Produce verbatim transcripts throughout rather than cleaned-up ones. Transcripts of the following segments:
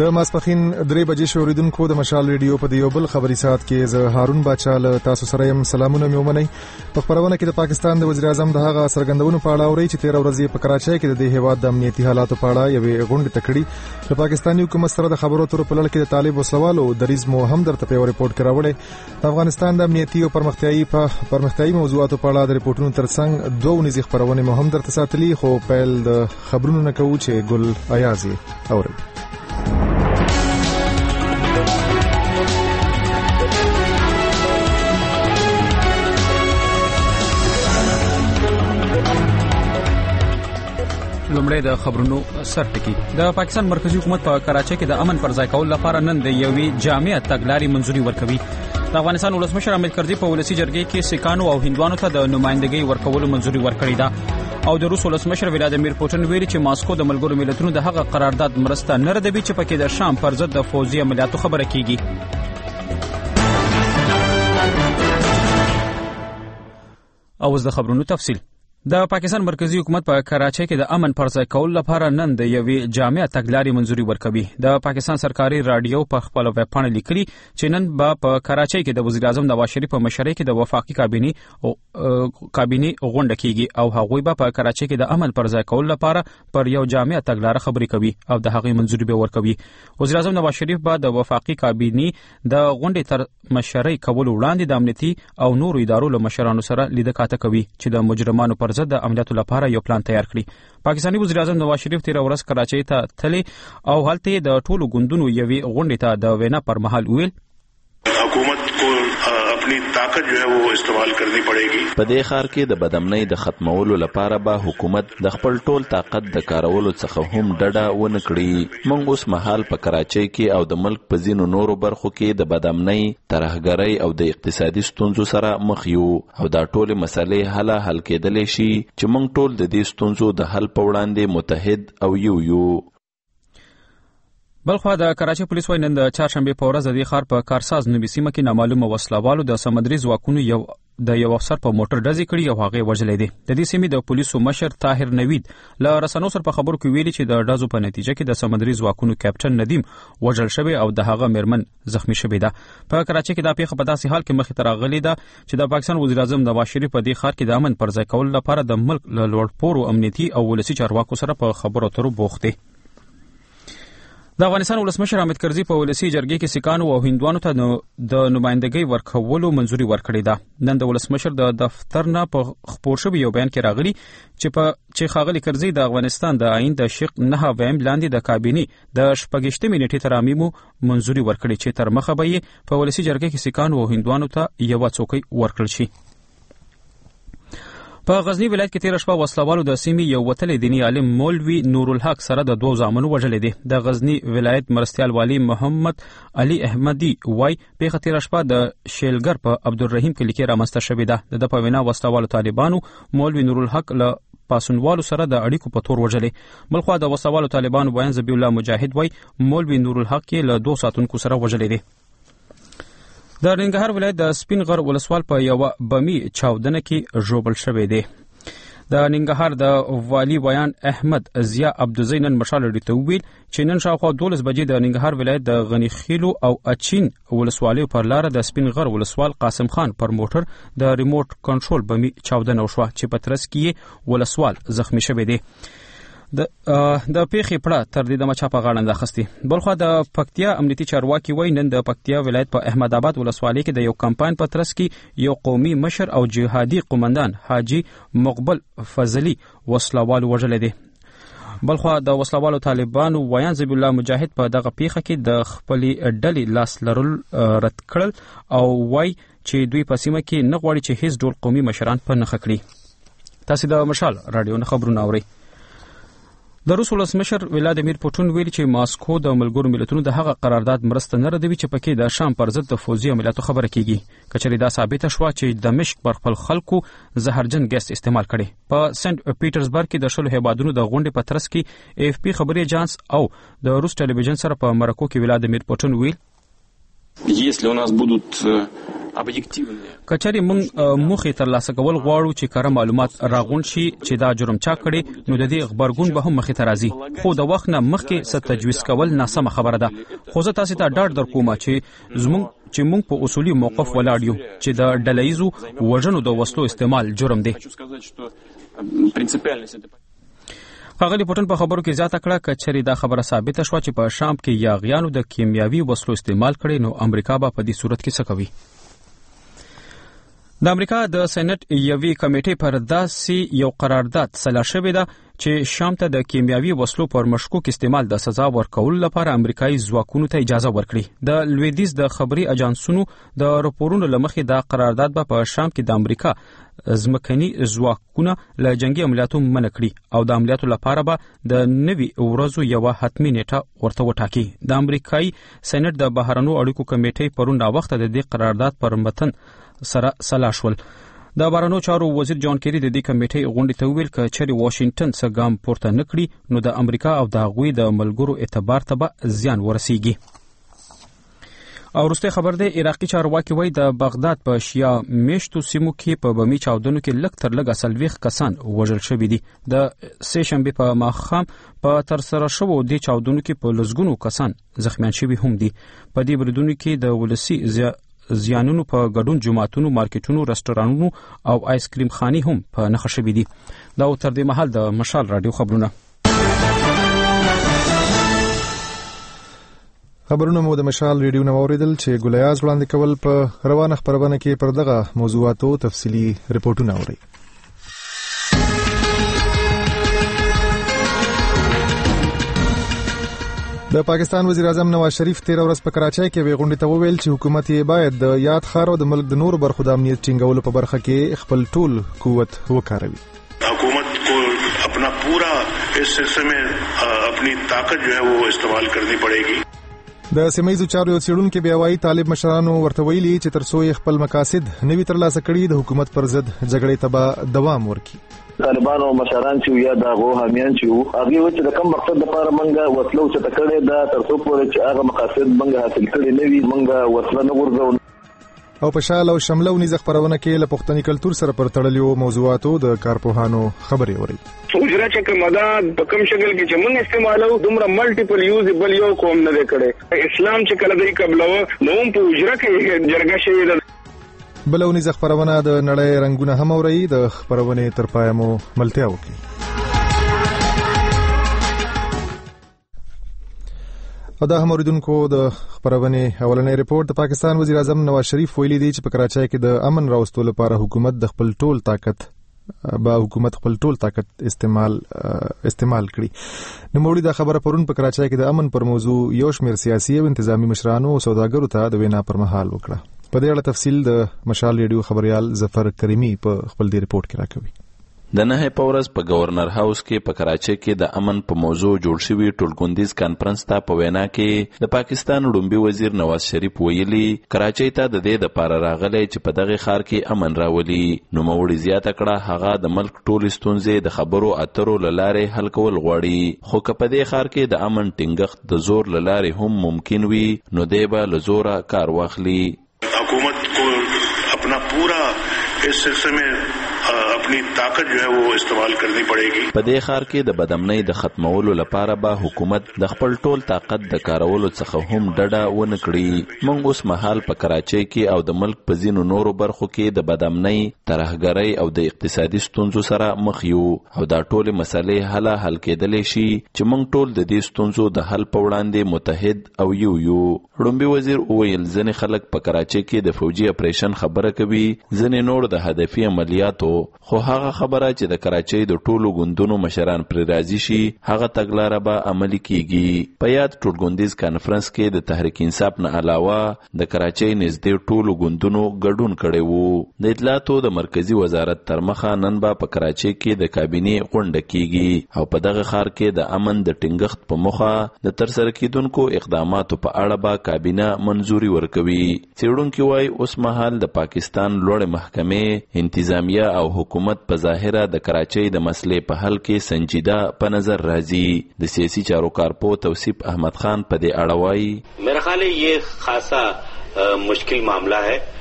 د ماسپخین درې بجې شو. اوریدونکو د مشال ریډیو په یو بل خبري ساعت کې زه هارون باچا له تاسو سره يم. سلامونه مې ومنئ. په خبرونه کې د پاکستان د وزیر اعظم د هغه سرګندونو په اړه اوري چې تیر ورځې په کراچۍ کې د دې هیواد د امنیتي حالاتو په اړه یوې غونډې تکړی د پاکستاني حکومت سره د خبرو تر په لړ کې د طالب وسلوالو دریز مو هم درته په ریپورت کې راوړی. د افغانستان د امنیتي او پرمختیايي په پرمختیايي موضوعاتو په اړه د ریپورتونو ترڅنګ دوه نږدې خبرونه مو هم درته ساتلي. خو پیل د خبرونو نه کوو چې ګل ایازي اوري. لومړی د خبرونو سرټکی. د پاکستان مرکزی حکومت په کراچۍ کې د امن پر ځای کول لپاره نن د یوې جامع تګلارې منځوري ورکوي. د افغانستان ولسمشر حامد کرزي په ولسی جرګې کې سیکانو او هندوانو ته د نمائندګۍ ورکولو منځوري ورکړې ده او د روس ولسمشر ولادیمیر پوتین ویلي چې ماسکو د ملګرو ملتونو د هغه قرارداد مرسته نه ردوي چې پکې د شام پر ضد د فوزي عملیاتو خبره کیږي. او اوس د خبرونو تفصیل. د پاکستان مرکزی حکومت په کراچۍ کې د امن پر ځای کول لپاره نن د یوې جامع تګلارې منځوري ورکوي. د پاکستان سرکاري رادیو په خپل ویب پاڼه لیکلي چې نن به په کراچۍ کې د وزیر اعظم نواز شریف په مشرۍ کې د وفاقي کابینې او کابینې غونډه کیږي او هغوی به په کراچۍ کې د امن پر ځای کول لپاره پر یو جامع تګلارې خبرې کوي او د هغې منځوري به ورکوي. وزیر اعظم نواز شریف به د وفاقي کابینې د غونډې تر مشرۍ کول وړاندې د امنیتي او نورو ادارو له مشرانو سره لیده کاته کوي چې د مجرمانو پر ضد د عملیاتو لپاره یو پلان تیار کړي. پاکستاني وزیر اعظم نواز شریف تیر ورځ کراچۍ ته تللی او هلته د ټولو ګوندونو یوې غونډې ته د وینا پر مهال ویل حکومت کو اپنی طاقت جو ہے وہ استعمال کرنی پڑے گی. په دې ښار کې د بدامنۍ د ختمولو لپاره به حکومت د خپل ټول طاقت د کارولو څخه هم ډډه ونه کړي. موږ اوس مهال په کراچۍ کې او د ملک په ځینو نورو برخو کې د بدامنۍ، ترهګرۍ او د اقتصادي ستونزو سره مخ یو او دا ټولې مسلې هله حل کېدلی شي چې موږ ټول د دې ستونزو د حل په وړاندې متحد او یو یو. بلخوا د کراچۍ پولیس وايي نن د چهارشنبې په ورځ د دې ښار په کارساز نومي سیمه کې نامعلومه وسلوالو د سمندري ځواکونو یو د یو افسر په موټر ډزې کړي او هغه وژلی دی. د دې سیمې د پولیسو مشر طاهر نوید له رسنیو سره په خبرو کې ویلي چې د ډزو په نتیجه کې د سمندري ځواکونو کیپټن ندیم وژل شوی او د هغه میرمن زخمی شوی ده. په کراچۍ کې دا پیښه په داسې حال کې مخې ته راغلې ده چې د پاکستان وزیر اعظم نواز شریف په دې ښار کې د امن پر ځای کولو لپاره د ملک له لوړپوړو امنیتي او ولسي چارواکو سره په خبرو اترو بوخت دی. د افغانستان ولسمشر حامد کرزي په ولسی جرګې کې سیکانو او هندوانو ته د نمائندګۍ ورکولو منځوري ورکړې ده. نن د ولسمشر د دفتر نه په خپور شوي یو بیان کې راغلي چې په چې ښاغلي کرزي د افغانستان د آئین د شق نهه ویم لاندې د کابینې د شپږشتمې نیټې ترامیم منځوري ورکړي چې تر مخه به یې په ولسی جرګې کې سیکانو او هندوانو ته یو څوکۍ ورکړل شي. په غزنی ولایت کې تیر شپه وسلوالو د سیمې یو وتلی دیني عالم مولوي نورالحق سره د دوه زامنو وژلی دی. د غزنی ولایت مرستیال والی محمد علي احمدي وای پیښه تیر شپه د شیلګر په عبدالرحیم کلي کې رامنځته شوې ده. د په وینا وسلوالو طالبانو مولوي نورالحق له پاسونوالو سره د اړیکو په تور وژلی. بلخوا د وسلوالو طالبانو بیان ذبیح الله مجاهد وای مولوي نورالحق کې له دوه ساتونکو سره وژلی دی. د ننګرهار ولایت د سپین غر ولسوال په یو بمی چاودنه کې ژوبل شوی دی. د ننګرهار د والی بیان احمد ضیا عبدالزی نن مشال ډیته ویل چې نن شاوخوا دولس بجې د ننګرهار ولایت د غنی خیلو او اچین ولسوالیو پر لار د سپین غر ولسوال قاسم خان پر موټر د ریموټ کنټرول بمی چاودنه وشوه چې په ترڅ کې ولسوال زخمی شوی دی. د د پیښې پړه تر دې دمه چا په غاړه اخیستي. بلخوا د پکتیا امنیتي چارواکي وایي نن د پکتیا ولایت په احمد آباد ولسوالۍ کې د یو کمپاین په ترڅ کې یو قومي مشر او جهادي قومندان حاجی مقبل فضلی وسلوال وژلی دی. بلخوا د وسلوالو طالبانو ویان ذبیح الله مجاهد په دغه پیښه کې د خپلې ډلې لاس لرل رد کړل او وایي چې دوی په سیمه کې نه غواړي چې هیڅ ډول قومي مشران په نښه کړي. تاسو د مشال رادیو نه خبرونه اورئ. د روس ولسمشر ولادیمیر پوتین ویلي چې ماسکو د ملګرو ملتونو د هغه قرارداد مرسته نه ردوي چې پکې د شام پر ضد د فوزي عملیاتو خبره کیږي. کچېرې دا ثابته شوه چې دمشق پر خپل خلکو زهرجن ګیس استعمال کړي. په سنت پیټرزبرګ کې د شلو هیوادونو د غونډې په ترڅ کې اف پی خبري اژانس او د روس ټلویزیون سره په مرکو کې ولادیمیر پوتین ویل если у нас будут کچري موږ مخې ترلاسه کول غواړو چې کره معلومات راغونډ شي چې دا جرم چا کړي نو د دې خبرګون به هم مخې ته راځي خو د وخت نه مخکې ست تجویز کول ناسمه خبره ده خو زه تاسو ته ډاډ درکوم چې زموږ چې موږ په اصولي موقف ولاړ یو چې د ډلهیزو وژنو د وسلو استعمال جرم دی. ښاغلي پټن په خبرو کې زیاته کړه کچري دا خبره ثابته شوه چې په شام کې یاغیانو د کیمیاوي وسلو استعمال کړي نو امریکا به په دې صورت کې څه کوي. د امریکا د سېنات یوې کمیټې پر داسې یو قرارداد سلا شوې ده چې شام ته د کیمیاوي وسلو پر مشکوک استعمال د سزا ورکولو لپاره امریکایي ځواکونو ته اجازه ورکړي. د لویدیز د خبري اجانسونو د راپورونو لمخې دا قرارداد به په شام کې د امریکا ځمکني ځواکونه له جنگي عملیاتو منع کړي او د عملیاتو لپاره به د نوي ورځو یوه حتمي نیټه ورته وټاکي. د امریکایي سېنات د بهرنیو اړیکو کمیټې پرون راوخته د دې قرارداد پر متن سره سلا شول. د بهرنیو چارو وزیر جان کیری د دې کمیټې غونډې ته ویل چې چېرې واشنگټن څه ګام پورته نه کړي نو د امریکا او د هغوی د ملګرو اعتبار ته به زیان ورسیږي. او وروستی خبر دی عراقي چارواکي وایي د بغداد په شیا میشتو سیمو کې په بمي چاودنو کې لږ تر لږه څلوېښت کسان وژل شوي دي. د سې شنبې په ماښام په ترسره شوو دې چاودنو کې په لسګونو کسان زخمیان شوي هم دي. په دې بریدونو کې د ولسي زیانونو په ګډون جماعتونو مارکیټونو رستورانونو او آیس کریم خاني هم په نښه شوي دي. دا تر دې مهال د مشال رادیو خبرونه. خبرونه مو د مشال ریډیو نو اوریدل چې ګولیاز وړاندې کول په روانه خبرونه کې پر دغه موضوعاتو تفصیلی ریپورتونه اوري. د پاکستان وزیر اعظم نواز شریف تیر ورځ په کراچۍ کې وی غونډې ته وویل چې حکومت یې باید د یاد ښار او د ملک د نورو برخو د امنیت ټینګولو په برخه کې خپل ټول قوت وکاروي. حکومت کو اپنا پورا اس سلسلے میں اپنی طاقت جو ہے وہ استعمال کرنی پڑے گی. د سیمایي چارو یو څېړونکي بیا وایي طالب مشرانو ورته ویلي چې تر څو یې خپل مقاصد نوي ترلاسه کړي د حکومت پر ضد جګړې ته به دوام ورکړي. طالبانو مشران چې یا د غو حامیان چې هغه و چې د کوم مقصد لپاره منګه وسلو چې تکړه دا تر څو پورې چې هغه مقاصد منګه حاصل کړي نه وي منګه وسله نه ورځو. او په شال او شمله او نيزه خبرونه کې له پښتني کلچر سره پر تړلیو موضوعاتو د کارپوهانو خبرې اوري. اجرا چې کومه په کوم شکل کې چې موږ استعمالو دومره ملټیپل یوزبل یو کوم نه کړي. اسلام چې کله دی قبلو نو په اجرا کې جرګه شوی ده. بلونی ز خبرونه د نړۍ رنگونه هم اوري. د خبرونه تر پای مو ملتیا وکړي. او دا هم اوریدونکو د خبرونه اولنې ریپورت. د پاکستان وزیر اعظم نواز شریف ویلي دی چې په کراچۍ کې د امن راوستلو لپاره حکومت د خپل ټول طاقت با حکومت خپل ټول طاقت استعمال استعمال کړي. نو موږ دا خبره پرون په کراچۍ کې د امن پر موضوع یو شمېر سیاسي او انتظامی مشرانو او سوداګرو ته د وینا پر مهال وکړه. په دې اړه تفصیل د مشال ریډیو خبريال ظفر کریمی په خپل دی ریپورت کې راکوي. د نه په ورځ په گورنر هاوس کې په کراچۍ کې د امن په موضوع جوړ شوی ټولګوندیز کانفرنس ته په وینا کې د پاکستان لومړي وزیر نواز شریف ویلي کراچۍ ته د دې لپاره راغلی چې په دغه ښار کې امن راولي. نو موړي زیاته کړه هغه د ملک ټول ستونزې د خبرو اترو لاره حل کول غواړي. خو که په دې ښار کې د امن ټینګښت د زور لاره هم ممکن وي نو دی به له زوره کار واخلي. حکومت کو اپنا پورا اس سلسلے میں اپنی طاقت جو ہے وہ استعمال کرنی پڑے گی. په دې ښار کې د بدامنۍ د ختمولو لپاره به حکومت د خپل ټول طاقت د کارولو څخه هم ډډه ونه کړي. موږ اوس مهال په کراچۍ کې او د ملک په ځینو نورو برخو کې د بدامنۍ، ترهګرۍ او د اقتصادي ستونزو سره مخ یو او دا ټولې مسلې هله حل کېدلی شي چې موږ ټول د دې ستونزو د حل په وړاندې متحد او یو یو. لومړي وزیر وویل ځینې خلک په کراچۍ کې د فوجي اپریشن خبره کوي، ځینې نور د هدفي عملیاتو، خو هغه خبره چې د کراچۍ د ټولو ګوندونو مشران پر راضي شي هغه تګلاره به عملي کیږي. په یاد ټولګوندیز کانفرنس کې د تحریک انصاف نه علاوه د کراچۍ نږدې ټولو ګوندونو ګډون کړی وو. د اطلاعاتو د مرکزی وزارت تر مخه نن به په کراچۍ کې د کابینې غونډه کیږي او په دغه ښار کې د امن د ټینګښت په موخه د ترسره کیدونکو اقداماتو په اړه به کابینه منظوري ورکوي. څېړونکي وایي اوس مهال د پاکستان لوړې محکمې، انتظامیه او حکومت په ظاهره د کراچۍ د مسلې په حل کې سنجیده په نظر راځي. د سیاسي چارو کارپو توصیف احمد خان په دې اړه وایي میرا خیال ہے یہ خاصا مشکل معاملہ ہے.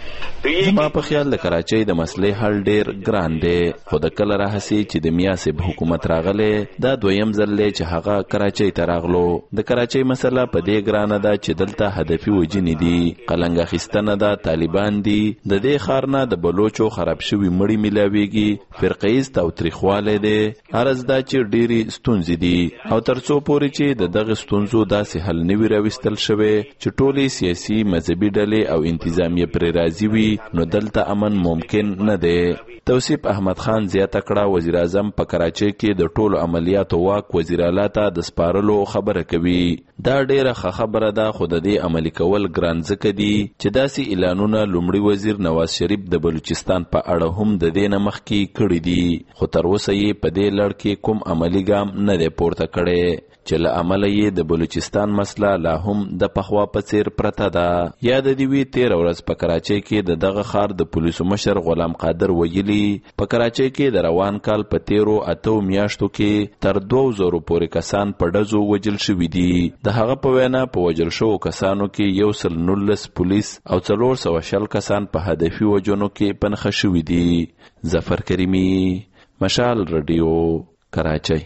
زما په خیال د کراچۍ د مسلې حل ډیر ګران دی، خو د کله راهسي چې د میاسب حکومت راغلی دا دویم ځل دی چې هغه کراچۍ ته راغلو. د کراچۍ مسله په دې ګرانه ده چې دلته هدفي وجنې دي، قلنګ اخیستنه ده، طالبان دي، د دې ښار نه د بلوچو خراب شوي مړي میلاویږي، فرقهیز تاوتریخوالی دی، عرض دا چې ډېرې ستونزې دي او تر څو پورې چې د دغه ستونزو داسې حل نه وي راویستل شوی چې ټولې سیاسي مذهبي ډلې او انتظامیه پرې راضي وي نو دلته امن ممکن نه دی. توصیف احمد خان زیاته کړه وزیر اعظم په کراچۍ کې د ټولو عملیاتو واک وزیر اعلی ته د سپارلو خبره کوي. دا ډیره ښه خبره ده، خو د دې عملي کول ګران ځکه دي چې داسې اعلانونه لومړي وزیر نواز شریف د بلوچستان په اړه هم د دې نه مخکې کړي دي، خو تر اوسه یې په دې لړ کې کوم عملي ګام نه دی پورته کړی چې له امله یې د بلوچستان مسله لا هم د پخوا په څیر پرته ده. یاد دې وي تېره ورځ په کراچۍ کې د دغه ښار د پولیسو مشر غلام قادر ویلي په کراچۍ کې د روان کال په تیرو اتو میاشتو کې تر دوه زرو پورې کسان په ډزو وجل شوي دي. د هغه په وینا په وجل شوو کسانو کې یو سل نولس پولیس او څلور سوه شل کسان په هدفي وجنو کې پنخه شوي دي. ظفر کریمي، مشال رادیو، کراچۍ.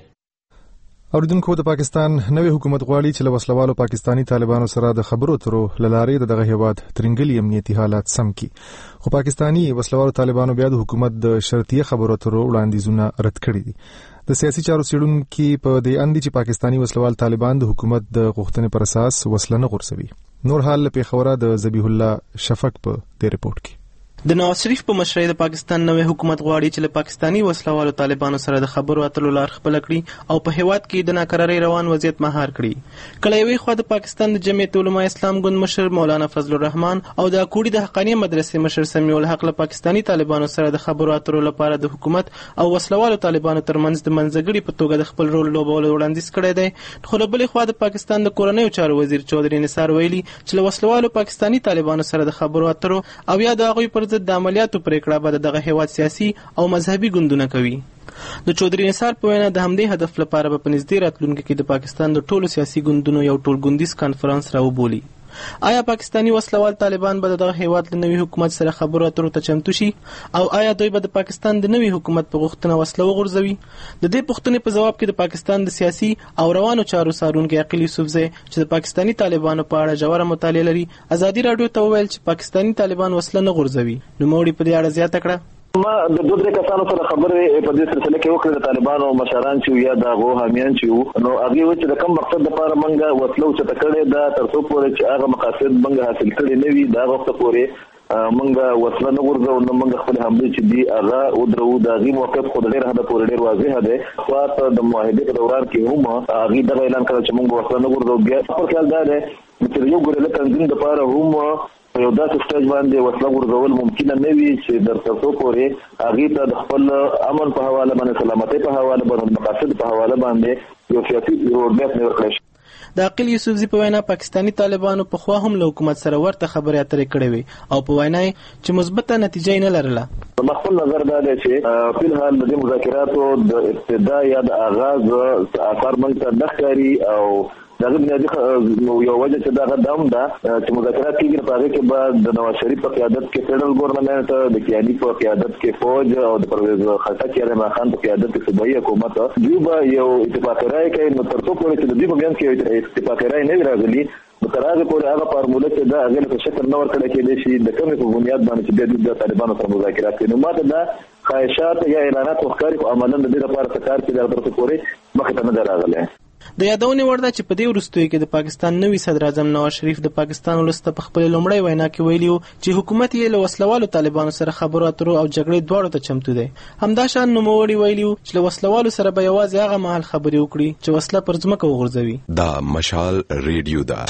اوریدونکو د پاکستان نوې حکومت غواړي چې له وسلوالو پاکستانی طالبانو سره د خبرو اترو له لارې د دغه هیواد ترنګلي امنیتي حالات سم کړي، خو پاکستانی وسلوالو طالبانو بیا د حکومت د شرطیه خبرو اترو وړاندیزونه رد کړي دي. د سیاسي چارو څېړونکي په دې اند دي چې پاکستانی وسلوال طالبان د حکومت د غوښتنې پر اساس وسله نه غورځوي. نور حال له پیښوره د ذبیح الله شفق په دې رپورټ کې. د نواز شریف په مشرۍ د پاکستان نوې حکومت غواړي چې له پاکستانی وسلوالو طالبانو سره د خبرو اترو لار خپل کړي او په هیواد کې د ناقرارۍ روان وضعیت مهار کړي. کله یوې خوا د پاکستان د جمعیت علماء اسلام ګوند مشر مولانا فضل الرحمن او د کوړی د حقانیه مدرسې مشر سمیع الحق له پاکستانی طالبانو سره د خبرو اترو لپاره د حکومت او وسلوالو طالبانو ترمنځ د منځګړي په توګه د خپل رول لوبولو وړاندیز کړی دی. خو له بلې خوا د پاکستان د کورنیو چارو وزیر چودري نثار ویلي چې له وسلوالو پاکستانی طالبانو سره د خبرو اترو او یا د هغوی پر ضد د عملیاتو پریکړه به دغه هیواد سیاسي او مذهبي ګوندونه کوي. د چودري نثار په وینا د همدې هدف لپاره به په نږدې راتلونکي کې د پاکستان د ټولو سیاسي ګوندونو یو ټولګوندیز کانفرنس راوبولي. آیا پاکستانی وسلوال طالبان به دغه هیواد له نوي حکومت سره خبرو اترو ته چمتو شي او آیا دوی به د پاکستان د نوي حکومت په غوښتنه وسله وغورځوي؟ د دې پوښتنې په ځواب کې د پاکستان د سیاسي او روانو چارو څارونکي عقیل یوسفزی چې د پاکستانی طالبانو په اړه ژوره مطالعه لري ازادي راډیو ته وویل چې پاکستانی طالبان وسله نه غورځوي. نوموړي په دې اړه زیاته کړه. ما د دوه درې کسانو سره خبرې په دې سلسله کې وکړې د طالبانو مشران چې یا د هغو حامیان چې نو هغه و چې د کوم مقصد لپاره منګه وسلو چې تکړه دا تر څو پورې چې هغه مقاصد منګه حاصل کړي نه وي دا وخت پورې منګه وسله نه ورځو نو منګه خپل حمله چې دی هغه ودرو د غي موقف خو ډېر هدا پورې ډېر واضح ده. خو د معاهده په دوران کې هم هغه د اعلان کړ چې منګه وسله نه ورځو. بیا په خیال دا ده چې یو ګورل تنظیم لپاره هم یو داسې سټیج باندې وسله ورغول ممکن نه وي چې در تاسو پورې هغه ته د خپل امن په حواله باندې سلامتۍ په حواله باندې مقاصد په حواله باندې یو سیاسي روډمپ نه ورکړي. د عقیل یوسفزی په وینا پاکستانی طالبانو په خوا هم له حکومت سره ورته خبرې اترې کړې وي او په وینا چې مثبته نتیجه نه لرله. په خپل نظر دا دی چې په الحال د مذاکراتو د ابتدا یا د آغاز اثر موږ ته نه ښکاري او دا بنیادی یو وجه چې دا غدام ده چې مذاکرات کېږي په هغه کې بعد د نواز شریف په قیادت کې فیډرل ګورنمنت د کیانی په قیادت کې فوج او د پرویز خټک رحمان خان په قیادت کې صوبایي حکومت دوی به یو اتفاق راي کوي. نو تر څو پورې چې د دې په بیان کې اتفاق راي نه راغلي نو تر هغه پورې هغه فارموله چې دا هغه په شکل نه ورکړل کېږي چې د کومې په بنیاد باندې چې د طالبانو سره مذاکرات کوي. نو ماته دا خواهشات یا اعلانات وکړي په عملاً د دې لپاره کار کوي دا تر څو پورې مخه ته نه راغلي. د یادونې وړ ده چې په دې وروستیو کې د پاکستان نوي صدر اعظم نواز شریف د پاکستان ولس ته په خپل لومړۍ وینا کې ویلي چې حکومت یې له وسلوالو طالبانو سره خبرو اترو او جګړې دواړو ته چمتو دی. همدا شان نوموړي ویلي چې له وسلوالو سره به یوازې هغه مهال خبرې وکړي چې وسله پر ځمکه وغورځوي. دا مشال ریډیو ده.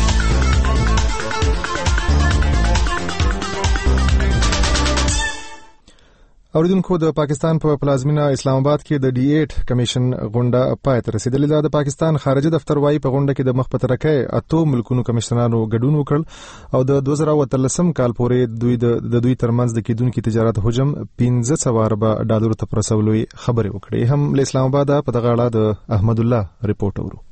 اوریدونکو د پاکستان په پلازمینه اسلام آباد کې د ډي ایټ کمیشن غونډه پای ته رسیدلې ده. د پاکستان خارجه دفتر وايي په غونډه کې د مخ په ترکه اتو ملکونو کمشنرانو ګډون وکړ او د دوه زره اتلسم کال پورې دوی د دوی ترمنځ د کېدونکو تجارت حجم پنځه سوه اربه ډالرو ته رسولو خبرې وکړې. هم له اسلام آباد په دغه اړه د احمد الله ریپورت اورو.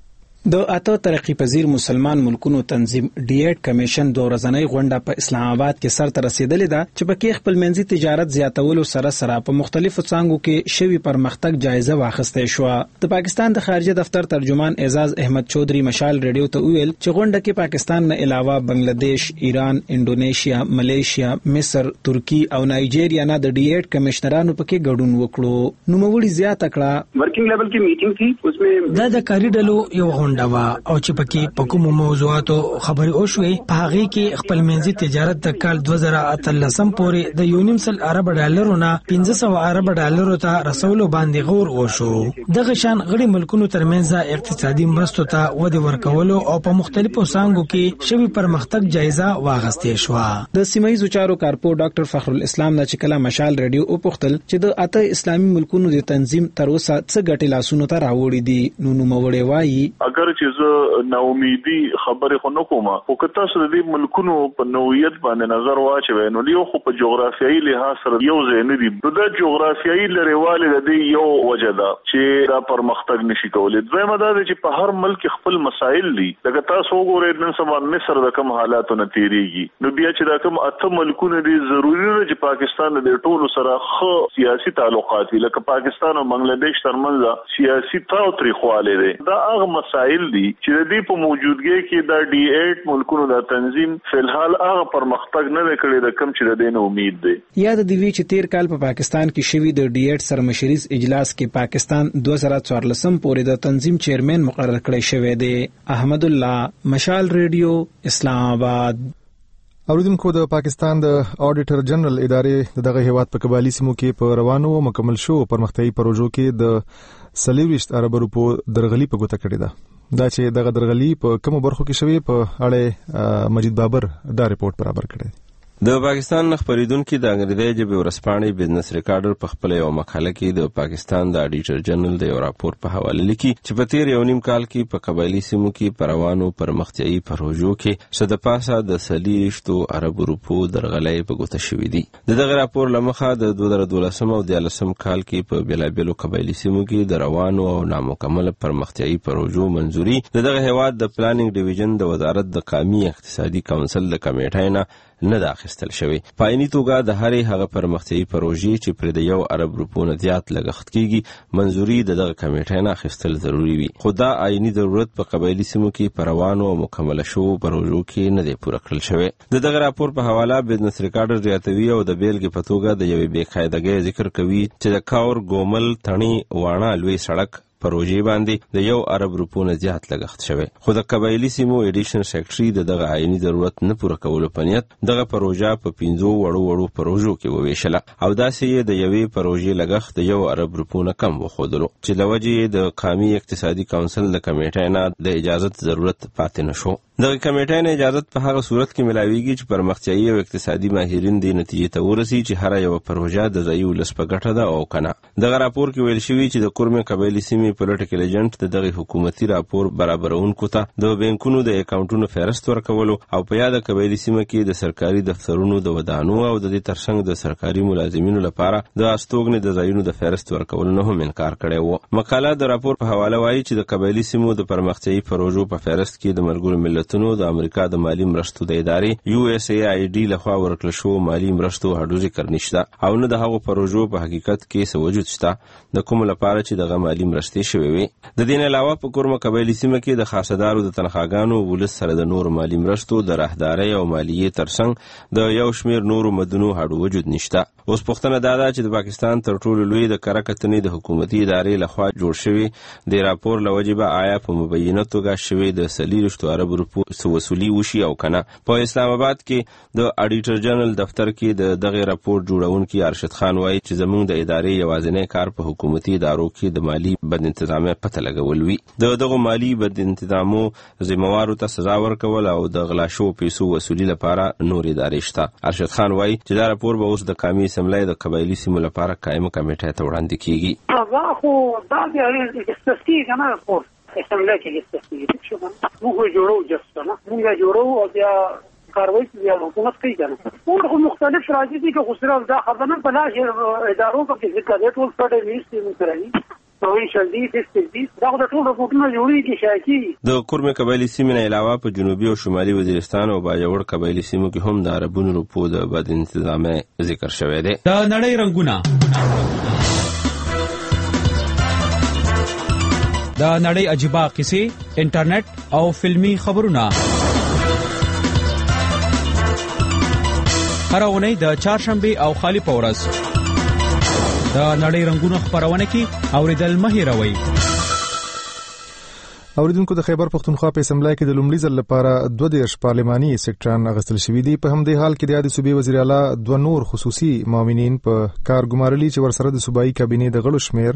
د اته ترقی پذیر مسلمان ملکونو تنظیم ډي ایټ کمیشن دوه ورځنۍ غونډه په اسلام آباد کې سرته رسیدلې ده چې پکې خپلمنځي تجارت زیاتولو سره سره په مختلفو څانګو کې شوی پرمختګ جایزه واخیستې شو. د پاکستان د خارجه دفتر ترجمان اعزاز احمد چودھری مشال ریډیو ته ویل چې غونډه کې پاکستان نه علاوه بنگلاديش، ایران، انډونیشیا، ملیشیا، مصر، ترکی او نایجیریا نه د ډي ایټ کمشنرانو پکې ګډون وکړو. نو موږ زیات کړه ورکنګ لیول کې میټینګ تھی، اسمه دا د کاری ډلو یو غونډه وا او چې پکې په کومو موضوعاتو خبرې وشوي په هغه کې خپلمنځي تجارت د کال دوه زره اتلسم پورې د یو نیم سل ارب ډالرو نه پنځه سوه ارب ډالرو ته رسولو باندې غور وشو. دغه شان غړي ملکونو ترمنځ اقتصادي مرستو ته وده ورکولو او په مختلفو څانګو کې شوی پرمختګ جایزه واغستې شو. د سیمایي چارو کارپو ډاکټر فخر الاسلام نه چې کله مشال ریډیو او پختل چې د اته اسلامي ملکونو د تنظیم تر اوسه څه ګټې لاسونو ته راوړي دي. نو نو موړې وایي اگر چې زه ناامیدي خبرې خو نه کوم، خو که تاسو د دې ملکونو په نوعیت باندې نظر واچوئ نو یو خو په جغرافیایي لحاظ سره یو ځای نه دي. نو دا جغرافیایي لرېوالی د دې یو وجه ده چې دا پرمختګ نشي کولی. دویمه دا ده چې په هر ملک خپل مسایل دي. لکه تاسو وګورئ نن سبا مصر د کوم حالاتو نه تېرېږي، نو بیا چې دا کوم اته ملکونه دي ضروري نه چې پاکستان د ټولو سره ښه سیاسي تعلقات وي. لکه پاکستان او بنگلاديش ترمنځ سیاسي تاوتریخوالی دی. دا هغه مسایل دي چې د دې په موجودګۍ کې دا ډي ایټ ملکونو دا تنظیم فلحال هغه پرمختګ نه دی کړی د کوم چې د دې نه امید دی. یاد دی وی چې تیر کال په پا پاکستان کې شوی د ډي ایټ سرمشریز اجلاس کې پاکستان دوه زره څوارلسم پورې د تنظیم چیرمن مقرر کړی شوی دی. احمد الله، مشال ریډیو، اسلام آباد. اوریدونکو د پاکستان د اډیټر جنرال ادارې دغه هیواد په قبایلی سیمو کې په روانو مکمل شو پرمختیايي پروژو کې د سلیويشت ارب روپو درغلي په ګوته کړې ده. دا چې دغه درغلي په کومو برخو کې شوی په اړه مجید بابر دا ریپورت برابر کړی. د پاکستان خبریدونکو د انګریزي ژبې ورسپانې بزنس ریکارډر په خپل یو مقاله کې د پاکستان د اډیټر جنرال د یو راپور په حواله لیکي چې په تیر یو نیم کال کې په قبایلی سیمو کې پروانو پرمختیايي پروژو کې شد پاسه د سلیشتو عرب روپو درغلي په ګوته شوې دي. دغه راپور لمخه د دوه زره دولسم او دیارلسم کال کې په بلابلو قبایلی سیمو کې د روانو او نامکمل پرمختیايي پروژو منځوري دغه هیواد د پلانینګ ډیویژن د وزارت د قومي اقتصادي کونسل د کمیټې نه نه داخستل شوی. په عیني توګه د هرې هغه پرمختیايي پروژې چې پر د یو عرب روپو نه زیات لګښت کیږي منځوري دغه کمیټې نه اخیستل ضروری وي. خو دا عیني ضرورت په قبایلی سیمو کې پروانو او مکمل شو پروژو کې نه دی پوره کړل شوی. د دغه راپور په حواله بزنس ریکارډر زیاتوي او د بیلګې په توګه د یوې بې قاعدګۍ ذکر کوي چې د کاور ګومل تڼي واڼه لوی سړک پروژې باندې د یو عرب روپو نه زیات لګښت شوی. خو د قبایلی سیمو ایډیشن سیکریټري د دغه عیني ضرورت نه پوره کولو په نیت دغه پروژه په پنځو وړو وړو پروژو کې وویشله او داسې یې د یوې پروژې لګښت د یو عرب روپو نه کم وښودلو چې له وجې د قومي اقتصادي کونسل د کمیټې نه د اجازت ضرورت پاتې نه شو. دغه کمیټې نه اجازت په هغه صورت کې ملاویږي چې پرمختیايي او اقتصادي ماهرین د نتیجې ته ورسي چې هر یو پروژه د ځایي ولس په ګټه ده او کنه. دغه راپور کې ویل شوی چې د کورمې قبایلی سیمې پولیټیکل ایجنټ د دغه حکومتي راپور برابرونکو ته د بانکونو د اکاونټونو فهرست ورکولو او په یاد قبایلی سیمه کې د سرکاري دفترونو د ودانو او د دې ترڅنګ د سرکاري ملازمینو لپاره د استوګنې د ځایونو د فهرست ورکولو نه هم انکار کړی و. مقاله د راپور په حواله وایي چې د قبایلی سیمو د پرمختیايي پروژو په فهرست کې د ملګرو ملتونو د امریکا د مالی مرستو د ادارې یو اس ای آی ډي لخوا ورکړل شو مالی مرستو هډو ذکر نشته او نه د هغو پروژو په حقیقت کې څه وجود شته د کوم لپاره چې دغه مالی مرستې شوې وي. د دې علاوه په کورمه قبایلی سیمه کې د خاصدارو د تنخواګانو ولس سره د نور مالی مرستو د راهدارۍ او مالیې ترڅنګ د یو شمیر نورو مدنو هډو وجود نشته. اوس پوښتنه دا ده چې د پاکستان تر ټولو لوی د کره کتنې د حکومتي ادارې لخوا جوړ شوی د راپور لوجبه آیا په مبینه توګه شوی د سلیریشتو عرب روپو وصولي وشي او کنه. په اسلام آباد کې د اډیټر جنرال دفتر کې د دغه راپور جوړونکي ارشد خان وایي چې زموږ د ادارې یوازینی کار په حکومتي ادارو کې د مالی بد انتظامي پته لګول وي. د دغه مالی بد انتظامو ذمہوارو ته سزا ورکول او د غلا شو پیسو وصولي لپاره نور ادارې شته. ارشد خان وایي چې دا راپور به اوس د قومي اسمبلی د قبایلی سیمو لپاره قائمه کمیټې ته وړاندې کیږي. هغه خو دا د استثناء کنه راپور اسمبلی کې استثناء شو موږ جوړو جستنه موږ جوړو او بیا کاروي بیا حکومت کوي کنه موږ مختلف راځي چې خو سره دا خبرنه بلا ادارو په کې ذکر ټول پټه ویستي مترني پروینشل دي ډیسټریکټ دي دا د ټول رپورټونه جوړیږي شایي د کورمه قبایلی سیمې نه علاوه په جنوبي او شمالي وزیرستان او باجوړ قبایلی سیمو کې هم د عربونو روپو د بد انتظامه ذکر شوی دی. د نړۍ رنگونه د نړۍ عجیبه قصې انټرنیټ او فلمی خبرونه هر اونۍ د چهارشنبه او خالی په ورځ د نړۍ رنگونه خبرونه کې اوریدل مه هېروئ. اوریدونکو د خیبر پختونخوا په اسمبلی کې د لومړي ځل لپاره دوه دیرش پارلماني سیکټران اغستل شوي دي. په همدې حال کې د یادې صوبې وزیر اعلی دوه نور خصوصي معاونین په کار ګمارلي چې ورسره د صوبایي کابینې د غړو شمیر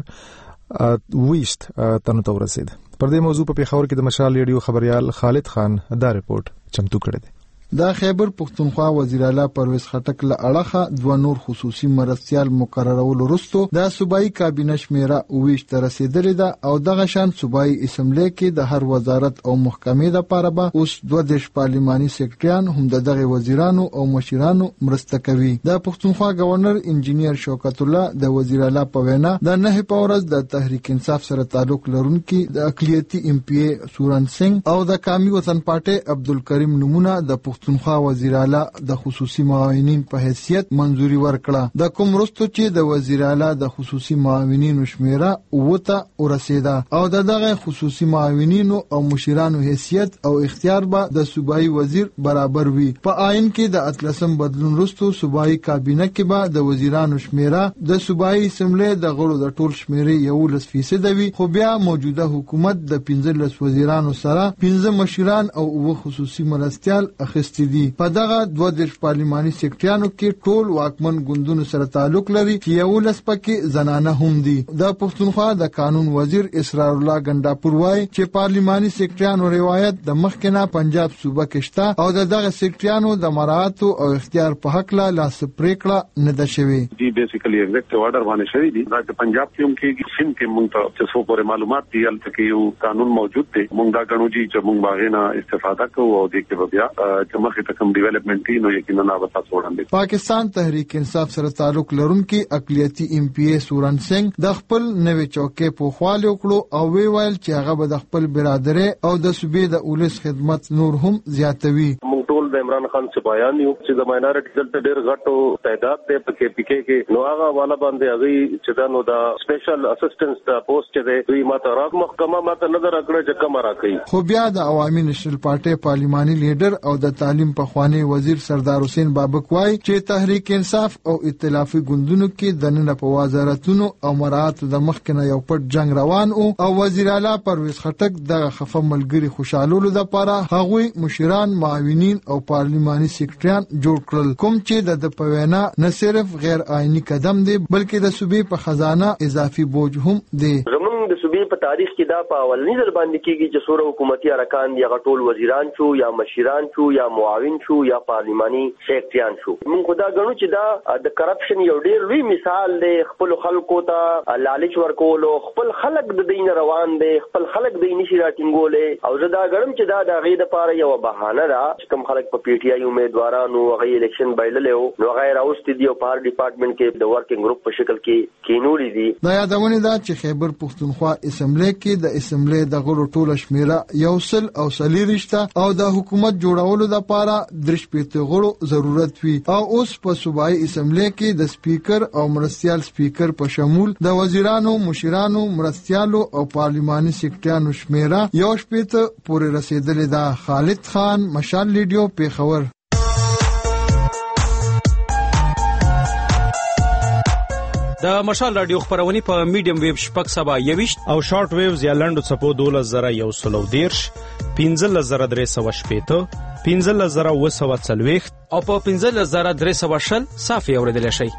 ویشت تنو ته ورسېد. پر دې موضوع په پیښور کې د مشال ریډیو خبريال خالد خان دا رپورټ چمتو کړی دی. د خیبر پختونخوا وزیر اعلی پرویز خټک له اړخه دوه نور خصوصي مرستيال مقررولو وروسته د صوبایي کابینه شمیره ویش تر رسیدلې ده او دغه شان صوبایي اسمبلی کې د هر وزارت او محکمې لپاره به اوس دوه دیش پارلماني سیکټریان هم دغه وزیرانو او مشرانو مرسته کوي. د پختونخوا گورنر انجینیر شوکت الله د وزیر اعلی په وینا د نه په ورځ د تحریک انصاف سره تعلق لرونکي د اقلیتي ام پی ای سورن سنگ او د قومي وطن پارټي عبدالکریم نمونه د پختونخوا وزیر اعلی د خصوصي معاونین په حیثیت منځوري ورکړه. د کوم وروسته چې د وزیر اعلی د خصوصي معاونینو شمیره وته ورسېده او دغه خصوصي معاونینو او مشرانو حیثیت او اختیار به د صوبایي وزیر برابر وي. په آئین کې د اتلسم بدلون وروسته صوبایي کابینه کې به د وزیرانو شمیره د صوبایي اسمبلی د غړو د ټول شمیرې یولس فیصد وي، خو بیا موجوده حکومت د پنځلس وزیرانو سره پنځه مشران او اوه خصوصي مرستيال اخیستي دي. په دغه دوه دیش پارلماني سیکټریانو کې ټول واکمن ګوندونو سره تعلق لري چې یولس پکې زنانه هم دي. د پښتونخوا د قانون وزیر اسرار الله ګنداپور وایي چې پارلماني سیکټریانو روایت د مخکنه پنجاب صوبه کې شته او دغه سیکټریانو د مراعات او اختیار په حق لا لاس پریکړه نه ده شوی. دي بیسیکلی ایگزیکټیو آرډر باندې شوی دي دا پنجاب کې هم کې سیم کې مونږ ته څه څو پورې معلومات دي البته کې یو قانون موجود دی. مونږ دا غنو چې مونږ باغې نه استفاده کوو او د کې بیا چې مخې ته کوم ډیولپمنٹ دي نو یقینا به تاسو وړاندې. پاکستان تحریک انصاف سره تعلق لرونکي اقلیتي ام پی ای سورن سنگ د خپل نوې چوکۍ په خواله وکړو او وی ویل چې هغه به د خپل برادرۍ او د صوبې د اولس خدمت نور هم زیاتوي. ټول د عمران خان سپایان یو چې د ماینورټي دلته ډېر غټو تعداد دی په کې پی کې کې نو هغه والا باندې هغه چې دا نو دا سپیشل اسسټنټ د پوسټ دی دوی ماته راغ محکمه ماته نظر راکړه چې کوم راکړي. خو بیا د عوامي نېشنل پارټي پارلماني لیډر او د تعلیم په خوانی وزیر سردار حسین بابک وای چې تحریک انصاف او ائتلافي ګوندونو کې د نن په وزارتونو او مراعات د مخکنه یو پټ جنگ روان او وزیر اعلی پرویز خټک د خفه ملګری خوشالولو لپاره هغوی مشران معاونین او پارلماني سیکټریان جوړ کړل کوم چې د پوینا نه صرف غیر آئینی قدم دی بلکې د صوبې په خزانه اضافي بوج هم دی. د صوبې په تاریخ کې دا په اولنی ځل باندې کېږي چې څوره حکومتي ارکان یا غټول وزیران شو یا مشیران شو یا معاون شو یا پارلماني سیکټریان شو. موږ خدا غنو چې دا د کرپشن یو ډیر لوی مثال دی. خپل خلکو ته لالچ ورکول او خپل خلک د دین روان دي خپل خلک د نشي راټینګولې او زه دا غړم چې دا د غي د پاره یو بهانه ده چې کوم خلک په پی ټ آی امیدوارانو هغه الیکشن بایللو نو غیر اوست دي او پار ډپارټمنټ کې د ورکینګ ګروپ په شکل کې کینولې دي. دا یادونه ده چې خیبر پختونخوا اسمبلی کې د اسمبلی د غړو ټوله شمیره یو سل او سلیریشته او د حکومت جوړولو لپاره درش پیته غړو ضرورت وي او اوس په صوبایي اسمبلی کې د سپیکر او مرستيال سپیکر په شمول د وزیرانو مشرانو مرستيالو او پارلماني سیکټریانو شمیره یو شپته پورې رسیدلې ده. خالد خان مشال ریډیو پیښور. د مشال رادیو خبرونه په میډیم ویو شپږ سبا یويشت او شارټ ویوز یا لنډو چپو دولس زره یو سلو دیرش پنځلس زره درې سوه شپېته پنځلس زره اوه سوه څلوېښت او په پنځلس زره درې سوه شل صافي اورېدلی شئ.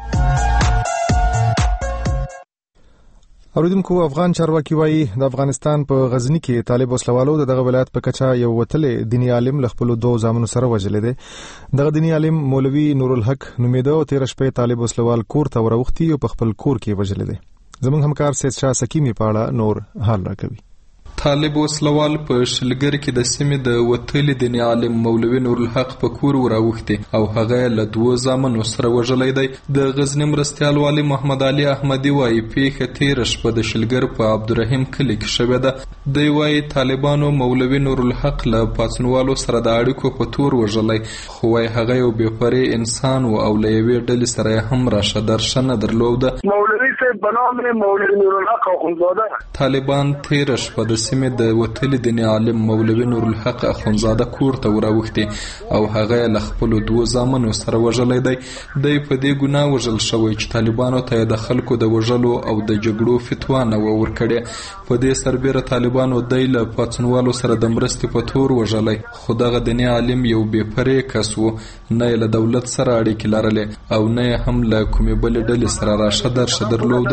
اوریدونکو افغان چارواکي وایي د افغانستان په غزنی کې طالب وسلوالو دغه ولایت په کچا یو وتلې دیني عالم له خپل دوه زامنو سره وژلې دي. دغه دیني عالم مولوي نور الحق نومیده او تیر شپه طالب وسلوال کور ته وروختي او په خپل کور کې وژلې دي. زموږ همکار سید شاه سکیمی په اړه نور حال راکوي. طالب وسلوال په شلګر کې د سیمې د وتلي دیني عالم مولوي نور الحق په کور وراوښتي او هغه له دوه زامنو سره وژلی دی. د غزنی مرستیال والي محمد علي احمدي وایي پیښه تېره شپه د شلګر په عبدالرحیم کلي کې شوې ده. دی وایي طالبانو مولوي نور الحق له پاڅونوالو سره د اړیکو په تور وژلی، خو وایي هغه یو بېپرې انسان و او له یوې ډلې سره هم راشه درشه نه درلوده. مولوي صاحب په نام مولوي نور الحق اخندزاده. طالبان تېره شپه د سیمې د وتلي دیني عالم مولوي نور الحق اخندزاده کور ته وراوښتي او هغه له خپلو دوو زامنو سره وژلی دی. دی په دې ګناه وژل شوی چې طالبانو ته یې د خلکو د وژلو او د جګړو فتوا نه وه ورکړې. په دې سربیره طالبانو دی له پاڅونوالو سره د مرستې په تور وژلی، خو دغه دیني عالم یو بېپرې کس و، نه یې له دولت سره اړیکې لرلې او نه یې هم له کومې بلې ډلې سره راشه درشه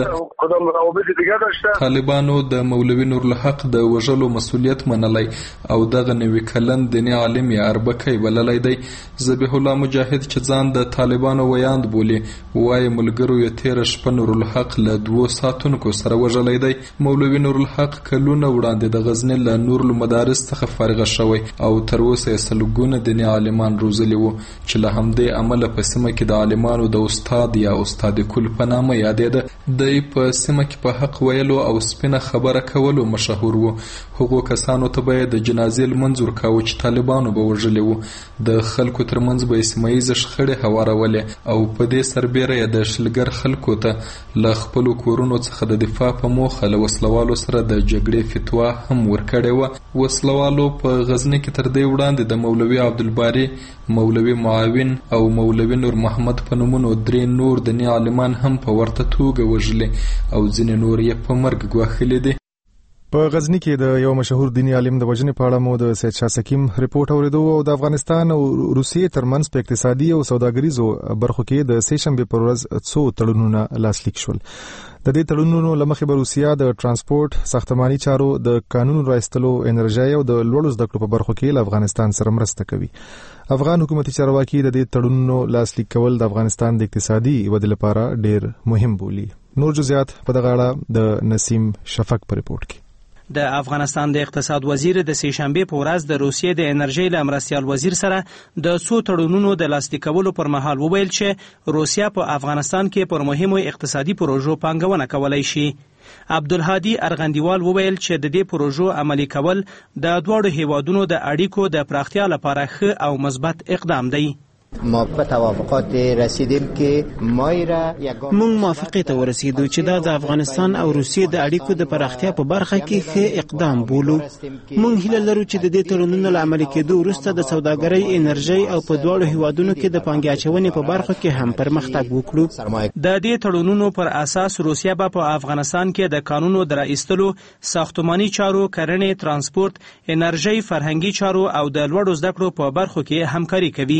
درلوده. طالبانو د مولوي نور الحق د وژلو مسؤلیت منلی او دغه نوي کلن دیني عالم یې اربکی بللی دی. ذبیح الله مجاهد چې ځان د طالبانو ویاند بولي وایي ملګرو یې تېره شپه نور الحق له دوو ساتونکو سره وژلی دی. مولوي نور الحق کلونه وړاندې د غزني له نور المدارس څخه فارغه شوی او تر اوسه یې سلګونه دیني عالمان روزلي وو چې له همدې امله په سیمه کې د عالمانو د استاد یا استاد کل په نامه یادېده. دی په سیمه کې په حق ویلو او سپینه خبره کولو مشهور وو. هغو کسانو ته به یې د جنازې لمونځ ورکاوه چې طالبانو به وژلي وو. د خلکو ترمنځ به یې سیمه ییزې شخړې هوارولې او په دې سربیره یې د شلګر خلکو ته له خپلو کورونو څخه د دفاع په موخه له وسلوالو سره د جګړې فتوا هم ورکړې وه. وسلوالو په غزني کې تر دې وړاندې د مولوي عبدالباري، مولوي معاون او مولوي نور محمد په نومونو درې نور دیني عالمان هم په ورته توګه وژلي او ځینې نور یې په مرګ ګواښلي دي. په غزنی کې د یو مشهور دیني عالم د وژنې په اړه مو د سید شاه سکیم ریپورت اوریدو او د افغانستان او روسیې ترمنځ په اقتصادي او سوداګریزو برخو کې د سه شنبې پر ورځ څو تړونونه لاسلیک شول. د دې تړونونو لمخې به روسیا د ترانسپورت، ساختماني چارو، د قانون رایستلو، انرژي او د لوړو زده کړو په برخو کې له افغانستان سره مرسته کوي. افغان حکومتي چارواکي د دې تړونونو لاسلیک کول د افغانستان د اقتصادي ودې لپاره ډېر مهم بولي. نور جزئیات په دغه اړه د نسیم شفق په ریپورت کې. د افغانستان د اقتصاد وزیر د سه شنبې په ورځ د روسیې د انرژي له مرستیال وزیر سره د څو تړونونو د لاسلیک کولو پر مهال وویل چې روسیا په افغانستان کې پر مهمو اقتصادي پروژو پانګونه کولای شي. عبدالهادي ارغندیوال وویل چې د دې پروژو عملي کول د دواړو هیوادونو د اړیکو د پراختیا لپاره ښه او مثبت اقدام دی. ما په توافقات رسیدیم که مایره مونږ موافقه ته ورسېدو چې دا د افغانستان او روسیې د اړیکو د پراختیا په برخه کې ښه اقدام بولو. مونږ هیله لرو چې د دې تړونونو له عملي کېدو وروسته د سوداګرۍ، انرژي او په دواړو هیوادونو کې د پانګې اچونې په برخه کې هم پرمختګ وکړو. د دې تړونونو پر اساس روسیا به په افغانستان کې د قانونو د رایستلو، ساختماني چارو، کرنې، ترانسپورت، انرژي، فرهنګي چارو او د لوړو زده کړو په برخو کې همکاري کوي.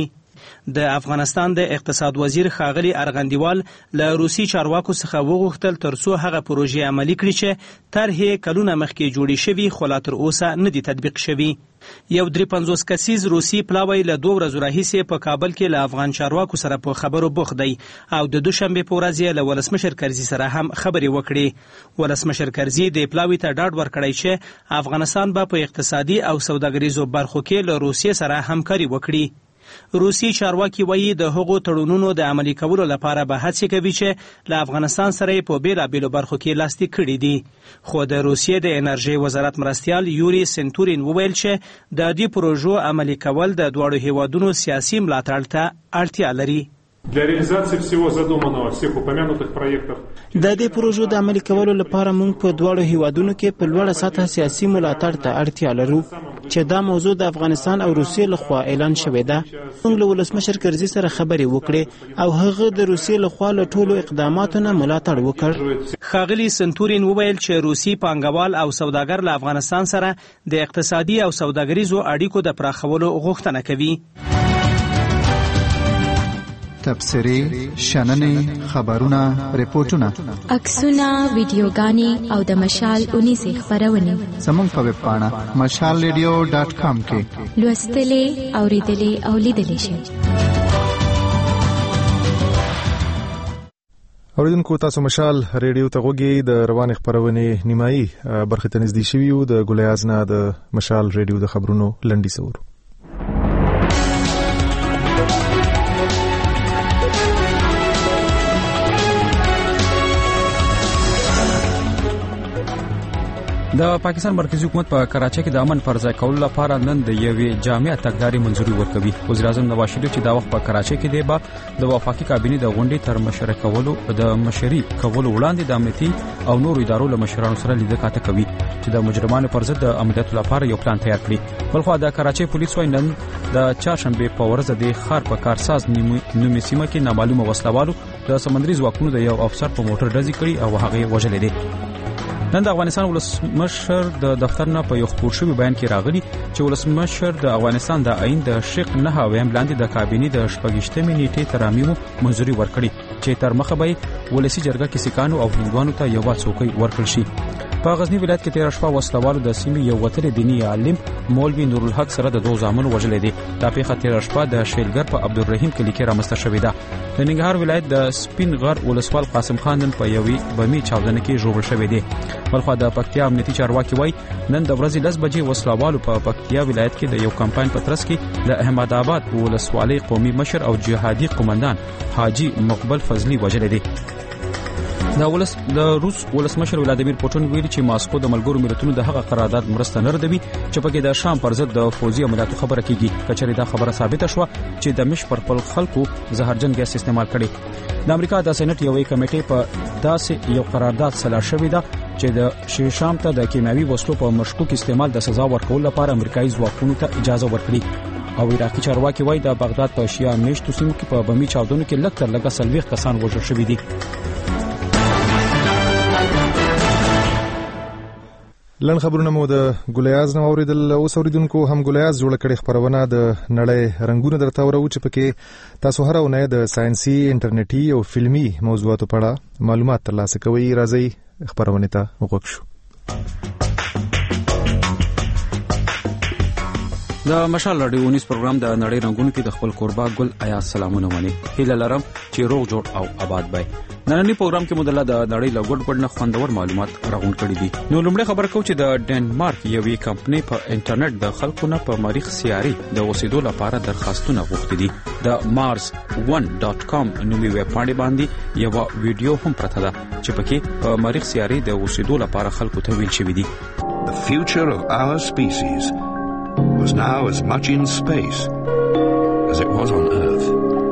د افغانستان د اقتصاد وزیر ښاغلي ارغندیوال له روسي چارواکو څخه وغوښتل ترڅو هغه پروژې عملي کړي چې طرحې کلونه مخکې جوړې شوي خو لا تر اوسه نه دي تطبیق شوي. یو درې پنځوس کسیز روسي پلاوی له دوه ورځو راهیسې په کابل کې له افغان چارواکو سره په خبرو بوخت دی او د دوشنبې په ورځ یې له ولسمشر کرزي سره هم خبرې وکړې. ولسمشر کرزي د پلاوی ته ډاډ ورکړی چې افغانستان به په اقتصادي او سوداګریزو برخو کې له روسیې سره همکاري وکړي. روسي چارواکي وایي د هغو تړونونو د عملي کولو لپاره به هڅې کوي چې له افغانستان سره یې په بېلابېلو برخو کې لاسلیک کړي دي. خو د روسیې د انرژۍ وزارت مرستیال یوري سنتورین وویل چې د دې پروژو عملي کول د دواړو هیوادونو سیاسي ملاتړ ته اړتیا لري. Для реализации всего задуманного, всех упомянутых проектов. د دې پروژو د عملي کولو لپاره موږ په دواړو هیوادونو کې په لوړه سطح سیاسي ملاتړ ته اړتیا لرو چې دا موضوع د افغانستان او روسیې لخوا اعلان شوې ده. موږ له ولسمشر کرزي سره خبرې وکړې او هغه د روسیې لخوا له ټولو اقداماتو نه ملاتړ وکړ. ښاغلي سنتورین وویل چې روسي پانګوال او سوداګر له افغانستان سره د اقتصادي او سوداګریزو اړیکو د پراخولو غوښتنه کوي. تبصرې، شننې، خبرونه، ریپورتونه، عکسونه، ویډیوګانې او د مشال اونیزې خپرونې زموږ په ویب پاڼه مشال ریډیو ډاټ کام کې لوستلې، اوریدلې او لیدلې شئ. اوریدونکو تاسو مشال ریډیو ته غوږی د روان خبرونه نیمایي برخه ته نږدې شوی او د ګلیاز نه د مشال ریډیو د خبرونو لنډی سور. د پاکستان مرکزی حکومت په کراچۍ کې د امن پر ځای کولو لپاره نن د یوې جامع تګداري منځوري ورکوي. وزیر اعظم نواز شریف چې دا وخت په کراچۍ کې دی با د وفاقي کابینې د غونډې تر مشر کولو د مشري کولو وړاندې د امنیتي او نورو ادارو له مشرانو سره لیدل کاته کوي چې د مجرمانو پر ضد د امنیت لپاره یو پلان تیار کړي. بلخو د کراچۍ پولیس وايي نن د چهارشنبه په ورځ د خار په کارساز نیمه سیمه کې نامعلومه وسلوالو د سمندري ځواکونو د یو افسر په موټر ډزې کړي او هغه وژل دي. نن د افغانستان ولسمشر د دفتر نه په یو خبر شوی بیان کې راغلی چې ولسمشر د افغانستان د آئین د شق نه ویم لاندې د کابینې د شپږشتمې نیټې ترامیم منځوري ورکړي چې تر مخه به ولسی جرګه کې سکانو او هندوانو ته یو څوکۍ ورکړل شي. په غزنی ولایت کې تیر شپه وسلوالو د سیمې یو وتر دینی عالم مولوی نور الحق سره د دوه ځامن وژل دي. دا پیښه تیر شپه د شیلګر په عبدالرحیم کلی کې رامنځته شوې ده. د ننګرهار ولایت د سپین غر ولسوال قاسم خان نن په یوې بمي چاودنه کې ژوبل شوی دی. بلخو د پکتیا امنیتي چارواکي وایي نن د ورځې لس بجې وسلوالو په پکتیا ولایت کې د یو کمپاین په ترڅ کې د احمد آباد ولسوالۍ قومي مشر او جهادي قومندان حاجی مقبل فضلی وژل دي. د ولس د روس ولسمشر ولادیمیر پوتین ویلي چې ماسکو د ملګرو ملتونو د هغه قرارداد مرسته نه ردوي چې پکې د شام پر ضد د فوزي عملیاتو خبره کیږي. کچري دا خبره ثابته شوه چې د مش پر خپل خلکو زهرجن ګیس استعمال کړي. د امریکا د سېنات یوې کمیټې په داسې یو قرارداد سلا شوې ده چې د شام ته د کیمیاوي وسلو په مشکوک استعمال د سزا ورکولو لپاره امریکایي ځواکونو ته اجازه ورکړي. او عراقي چارواکي وایي د بغداد په شیا میشتو سیمو کې په بمي چاودنو کې لږ تر لږه څلوېښت کسان وژل شوي دي. لن خبرونه مو د ګلیاز نو اوریدل. اوس اوریدونکو هم ګلیاز جوړ کړي خبرونه د نړۍ رنگونه درته ورو چې پکې تاسو هر اونۍ د ساينسي انټرنیټي او فلمي موضوعاتو په اړه معلومات ترلاسه کوئ. راځي خبرونه ته وګورئ. د مشال رادیو نیوز پروګرام د نړۍ رنگونو کې د خپل قربا ګل آیا سلامونه مني. هیله لرم چې روغ جوړ او آباد وي. نننی پروګرام کې مدله د نړۍ له ګډ ګډ نه خوندور معلومات راغون کړي دي. نو لومړی خبر کو چې د ډنمارک یوې کمپنۍ په انټرنیټ د خلکو نه په مریخ سیاري د اوسېدو لپاره درخواستونه غوښتي دي. د مارس ون ډاټ کام نومي ویب پاڼې باندې یو ویډیو هم پرته ده چې پکې په مریخ سیاري د اوسېدو لپاره خلکو ته ویل شوی دي. The future of our species was now as much in space as it was on Earth.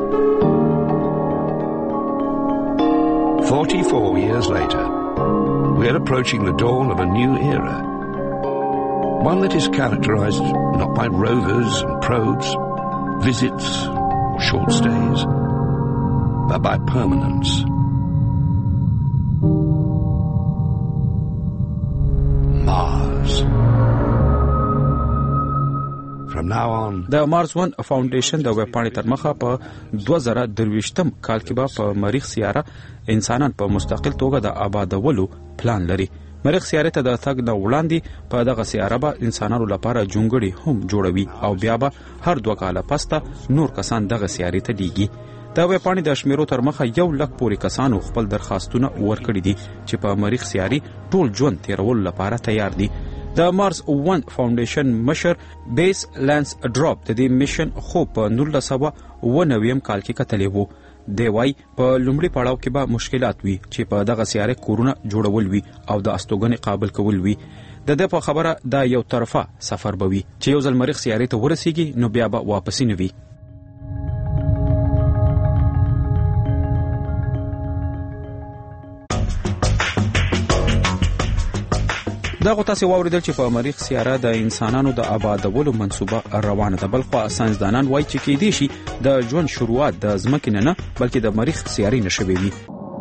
Forty-four years later, we're approaching the dawn of a new era. One that is characterized not by rovers and probes, visits or short stays, but by permanence. Mars. From now on, د مارس ون فاونډیشن د ویب پاڼې تر مخه په دوه زره درویشتم کال کې به په مریخ سیاره انسانان په مستقل توګه د آبادولو پلان لري. مریخ سیاره ته د تګ نه وړاندې په دغه سیاره به انسانانو لپاره جونګړي هم جوړوي او بیا به هر دوه کاله پسته نور کسان دغه سیاره ته لیږي. د ویب پاڼې د شمیرو تر مخه یو لک پورې کسانو خپل درخواستونه ورکړي دي چې په مریخ سیاري ټول ژوند تیرولو لپاره تیار دي. د مارس ون فاونډیشن مشر بیس لانس ډراپ د دې میشن خو په نولس سوه اوه نوي کال کې کتلی وو. دی وای په لومړي پړاو کې به مشکلات وي چې په دغه سیاره کورونه جوړول وي او د استوګنې قابل کول وي. د دې په خبره دا یو طرفه سفر به وي چې یو ځل مریخ سیاره ته ورسیږي نو بیا به واپس نه وي. دا غو تاسو واوریدل چې په مریخ سیاره د انسانانو د آبادولو منصوبه روانه ده. بلخو ساينسدانان وایي چې کې دي شي د ژوند شروعات د ځمکې نه نه بلکې د مریخ سیاري نشوي وي.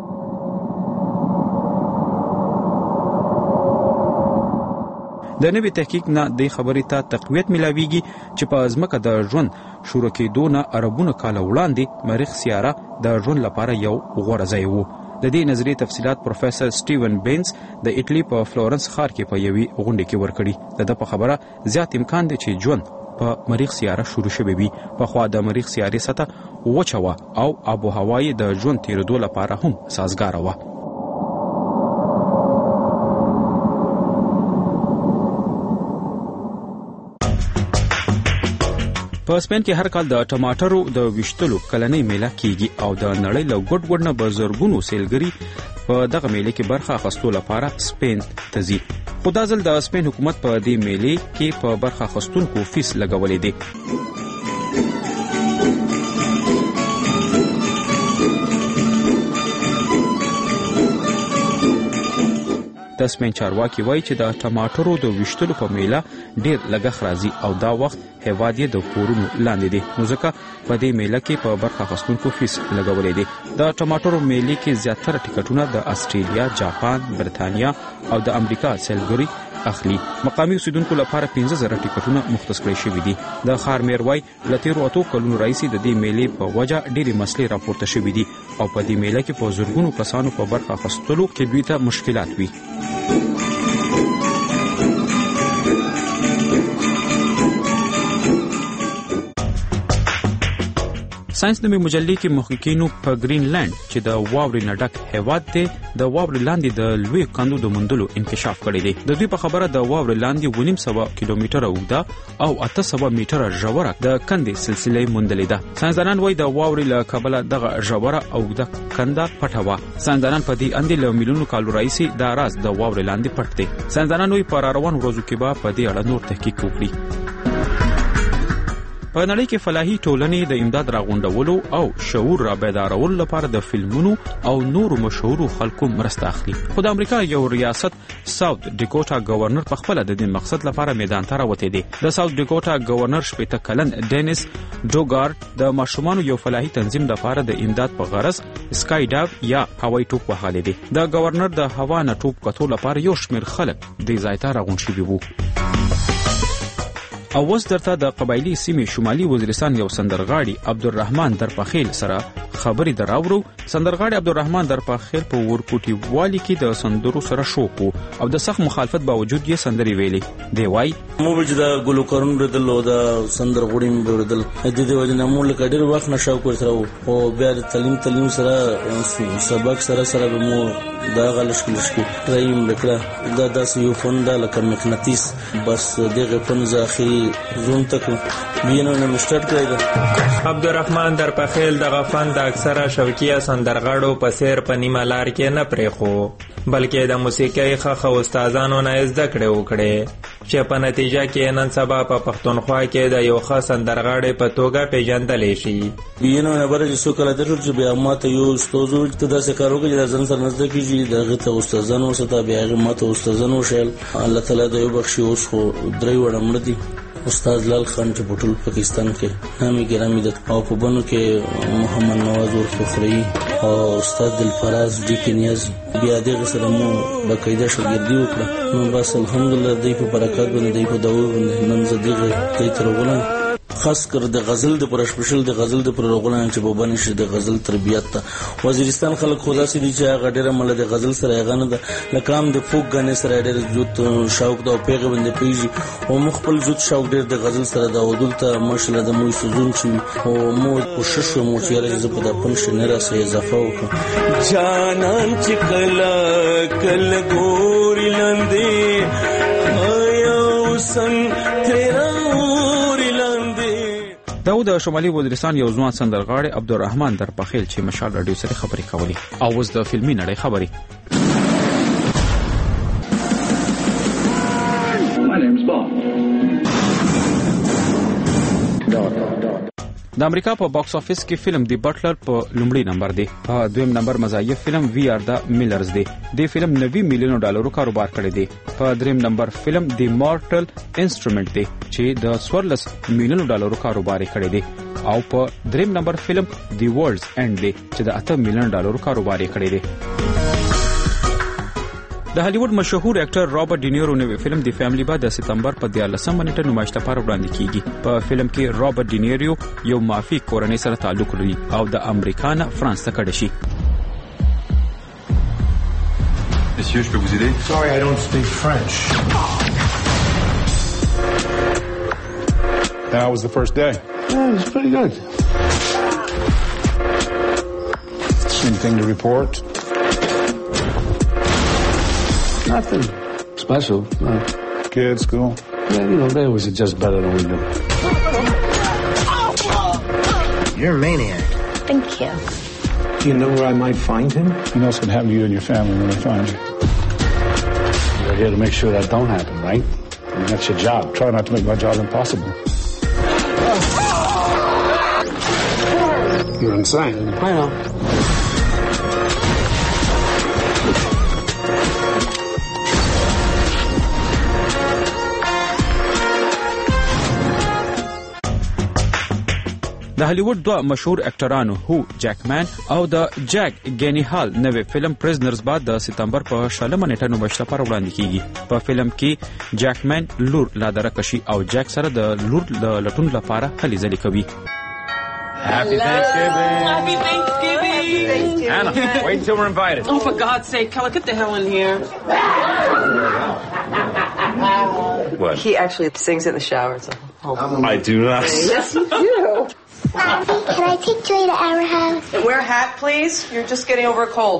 د نوې تحقیق نه د خبرې ته تقویت ملاويږي چې په ځمکه د ژوند شروع کېدو نه اربونه کال وړاندې مریخ سیاره د ژوند لپاره یو غوره ځای وو. د دې نظریې تفصيلات پروفیسور سټیون بینز د ایټلی په فلورنس ښار کې په یوې غونډه کې ورکړي. د په خبره زیات امکان دی چې ژوند په مریخ سیاره شروع شوې وي. پخوا د مریخ سیارې سطح وچه وه او آب و هوا یې د ژوند تېرېدو لپاره هم سازګاره وه. په سپین کې هر کال د ټماټرو د ویشتلو کلنۍ میله کیږي او د نړۍ له ګوټ ګوټ نه به زرګونو سیلګري په دغه میله کې برخه اخیستو لپاره سپین ته ځي. خو دا ځل د سپین حکومت په دې میلې کې په برخه اخیستونکو فیس لګولی دی. د سپین چارواکي وایي چې د ټماټرو د ویشتلو په میله ډیر لګښت راځي او دا وخت هیواد یې د کورونو لاندې دی، نو ځکه په دې میله کې په برخه اخیستونکو فیس لګولی دی. د ټماټرو میلې کې زیاتره ټکټونه د استرالیا، جاپان، برتانیا او د امریکا سیلګري اخلي. مقامي اوسیدونکو لپاره پنځه زره ټکټونه مختص کړی شوي دي. د ښارمیر وایي له تېرو اتو کلونو راهیسې د دې میلې په وجه ډېرې مسلې راپورته شوي دي او په دې میله کې په زرګونو کسانو په برخه اخیستلو کې دوی ته مشکلات وي. ساينس نومي مجلې کې محققینو په گرین لینډ چې د واورې نه ډک هیواد دی د واورې لاندې د لوی کندو د موندلو انکشاف کړی دی. د دوی په خبره د واورې لاندې ونیم سوه کیلومتره اوږده او اته سوه میټره ژوره د کندې سلسله موندلې ده. ساينسدانان وایي د واورې له کبله دغه ژوره اوږده کنده پټه وه. ساينسدانان په دې اندې له میلیونو کالو راهیسې دا راز د واورې لاندې پټ دی. ساينسدانان وایي په راروانو ورځو کې به په دې اړه نور تحقیق وکړي. په نړۍ کې فلاحي ټولنې د امداد راغونډولو او شعور را بیدارولو لپاره د فلمونو او نورو مشهورو خلکو مرسته اخلي. خو د امریکا یو ریاست ساوث ډیکوټا گورنر په خپل د دې مقصد لپاره میدان ته راوتی دی. د ساوث ډیکوټا گورنر شپېته کلن ډینیس ډوګارد د ماشومانو یو فلاحي تنظیم لپاره د امداد په غرض سکای ډایو یا هوایي ټوپ وهلی دی. د گورنر د هوا نه ټوپ کتو لپاره یو شمېر خلک دې ځای ته راغونډ شوي وو. او اوس درته د قبایلی سیمې شمالي وزیرستان یو سندرغاړي عبدالرحمن درپخیل سره خبرې دراوړو. سندرغاړي عبدالرحمن درپخیل په ورکوټي والي کې د سندرو سره شوق او د سخت مخالفت باوجود یې سندرې ویلې. دی وایي مو چې د ګلوکارونو ردل او د سندرغوړي بردل د دې وجه نه مو لکه ډېر وخت نشاو کول سره او بیا د تعلیم تعلیم سره سبق سره سره مو دا غلش کلش کې ترایم وکړه. دا داسې یو فون دا لکه مقناطیس بس دغه فون ځاخي زوم تک وینو نه مشترک کړی. عبدالرحمن درپخیل دغه فن د اکثره شوقیه سندرغاړو په سیر په نیمه لار کې نه پرېښو بلکې د موسیقۍ ښه استادانو نه زده کړې وکړې چې په نتیجه کې نن سبا په پښتونخوا کې د یو ښه سندرغاړي په توګه پیژندلی شي. وینو نه بره چې څو کله درشو چې بیا ماته یو استاد ته داسې کار وکړي چې د ځان سره نزده کېږي دغه ته استادانو سره بیا هغه ماته استادانو شیل الله تعالی د یو بخښي. اوس خو درې وړه مړه دي. استاد لال خان چې په ټول پاکستان کې نامي ګرامي د او په بنو کې محمد نواز ورفخري او استاد دلفراز ډي کنیاز بیا دغه سره مو باقاعده شاګردي وکړه. نو بس الحمدلله دوی په برکات باندې دوی په دعوه باندې نن زه دغه دوی تر وګڼم خاص کر د غزل د پر سپیشل د غزل د پر رغولان چې په باندې شي د غزل تربیت ته وزیرستان خلک خدا سي دي چې هغه ډیره مله د غزل سره غنه د لکام د فوک غنه سره ډیره جوت شوق د پیغه باندې پیږي او مخبل جوت شوق ډیر د غزل سره د ودل ته ماشله د مو سوزون چې او مو کوشش مو چې راځي په د پنځه نه راسه اضافه وکړه. جانان چې کله کله ګوري لاندې آیا وسن تیرا دا د شمالي وزیرستان یو ځوان سندرغاړي عبدالرحمن درپخیل چې مشال رادیو سره خبرې کولې. او اوس د فلمي نړۍ خبرې. د امریکا په باکس افیس کې فلم دی بټلر په لومړي نمبر دی. په دویم نمبر مزاحیه فلم وی آر د میلرز دی. د فلم نوي میلیونو ډالرو کاروبار کړی دی. په دریم نمبر فلم دی مارټل انسټرومنټ دی چې د څوارلس میلیونو ډالرو کاروبار کړی دی. او په دریم نمبر فلم دی ورلډز اینډ دی چې د اته میلیون ډالرو کاروبار کړی دی. د هالیوډ مشهور اکټر رابرټ ډینیرو نوې فلم دی فیملی با د سپتمبر په دیارلسمه نیټه نمایش لپاره وړاندې کیږي. په فلم کې رابرټ ډینیرو یو مافی کورنۍ سره تعلق لري او د امریکا نه فرانس ته کډه شي. Monsieur, je peux vous aider? Sorry, I don't speak French. How was the first day? Yeah, it was pretty good. Anything to report? Nothing special. No. Kids, school? Yeah, you know, they always adjust better than we do. You're a maniac. Thank you. Do you know where I might find him? You know what's going to happen to you and your family when they find you. You're here to make sure that don't happen, right? I mean, that's your job. Try not to make my job impossible. You're insane. I know. د هالیوډ دوه مشهور اکټرانو هو جاکمن او د جاک ګینیهال نوې فلم پریزنرز بعد د سپتمبر په شلمه نیټه نومشته پر وړاندې کیږي. په فلم کې جاکمن لور لادره کشي او جاک سره د لور د لټون لپاره هلې ځلې کوي. Happy Thanksgiving! Happy Thanksgiving! Anna, wait until we're invited. Oh, for God's sake, Kella, get the hell in here. What? He actually sings in the shower. So. Oh. I do not. Yes, you do. Can I take Joy to our house? Wear a hat, please. You're just getting over a cold.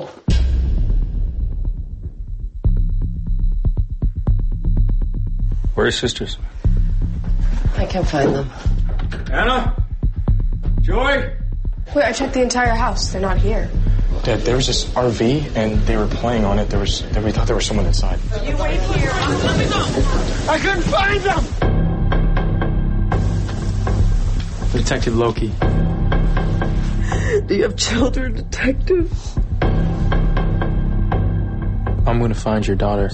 Where are your sisters? I can't find them. Anna? Joy? Wait, I checked the entire house. They're not here. Dad, there was this R V, and they were playing on it. There was, we thought there was someone inside. You wait here. Let me go. I couldn't find them! Detective Loki. Do you have children, Detective? I'm going to find your daughter.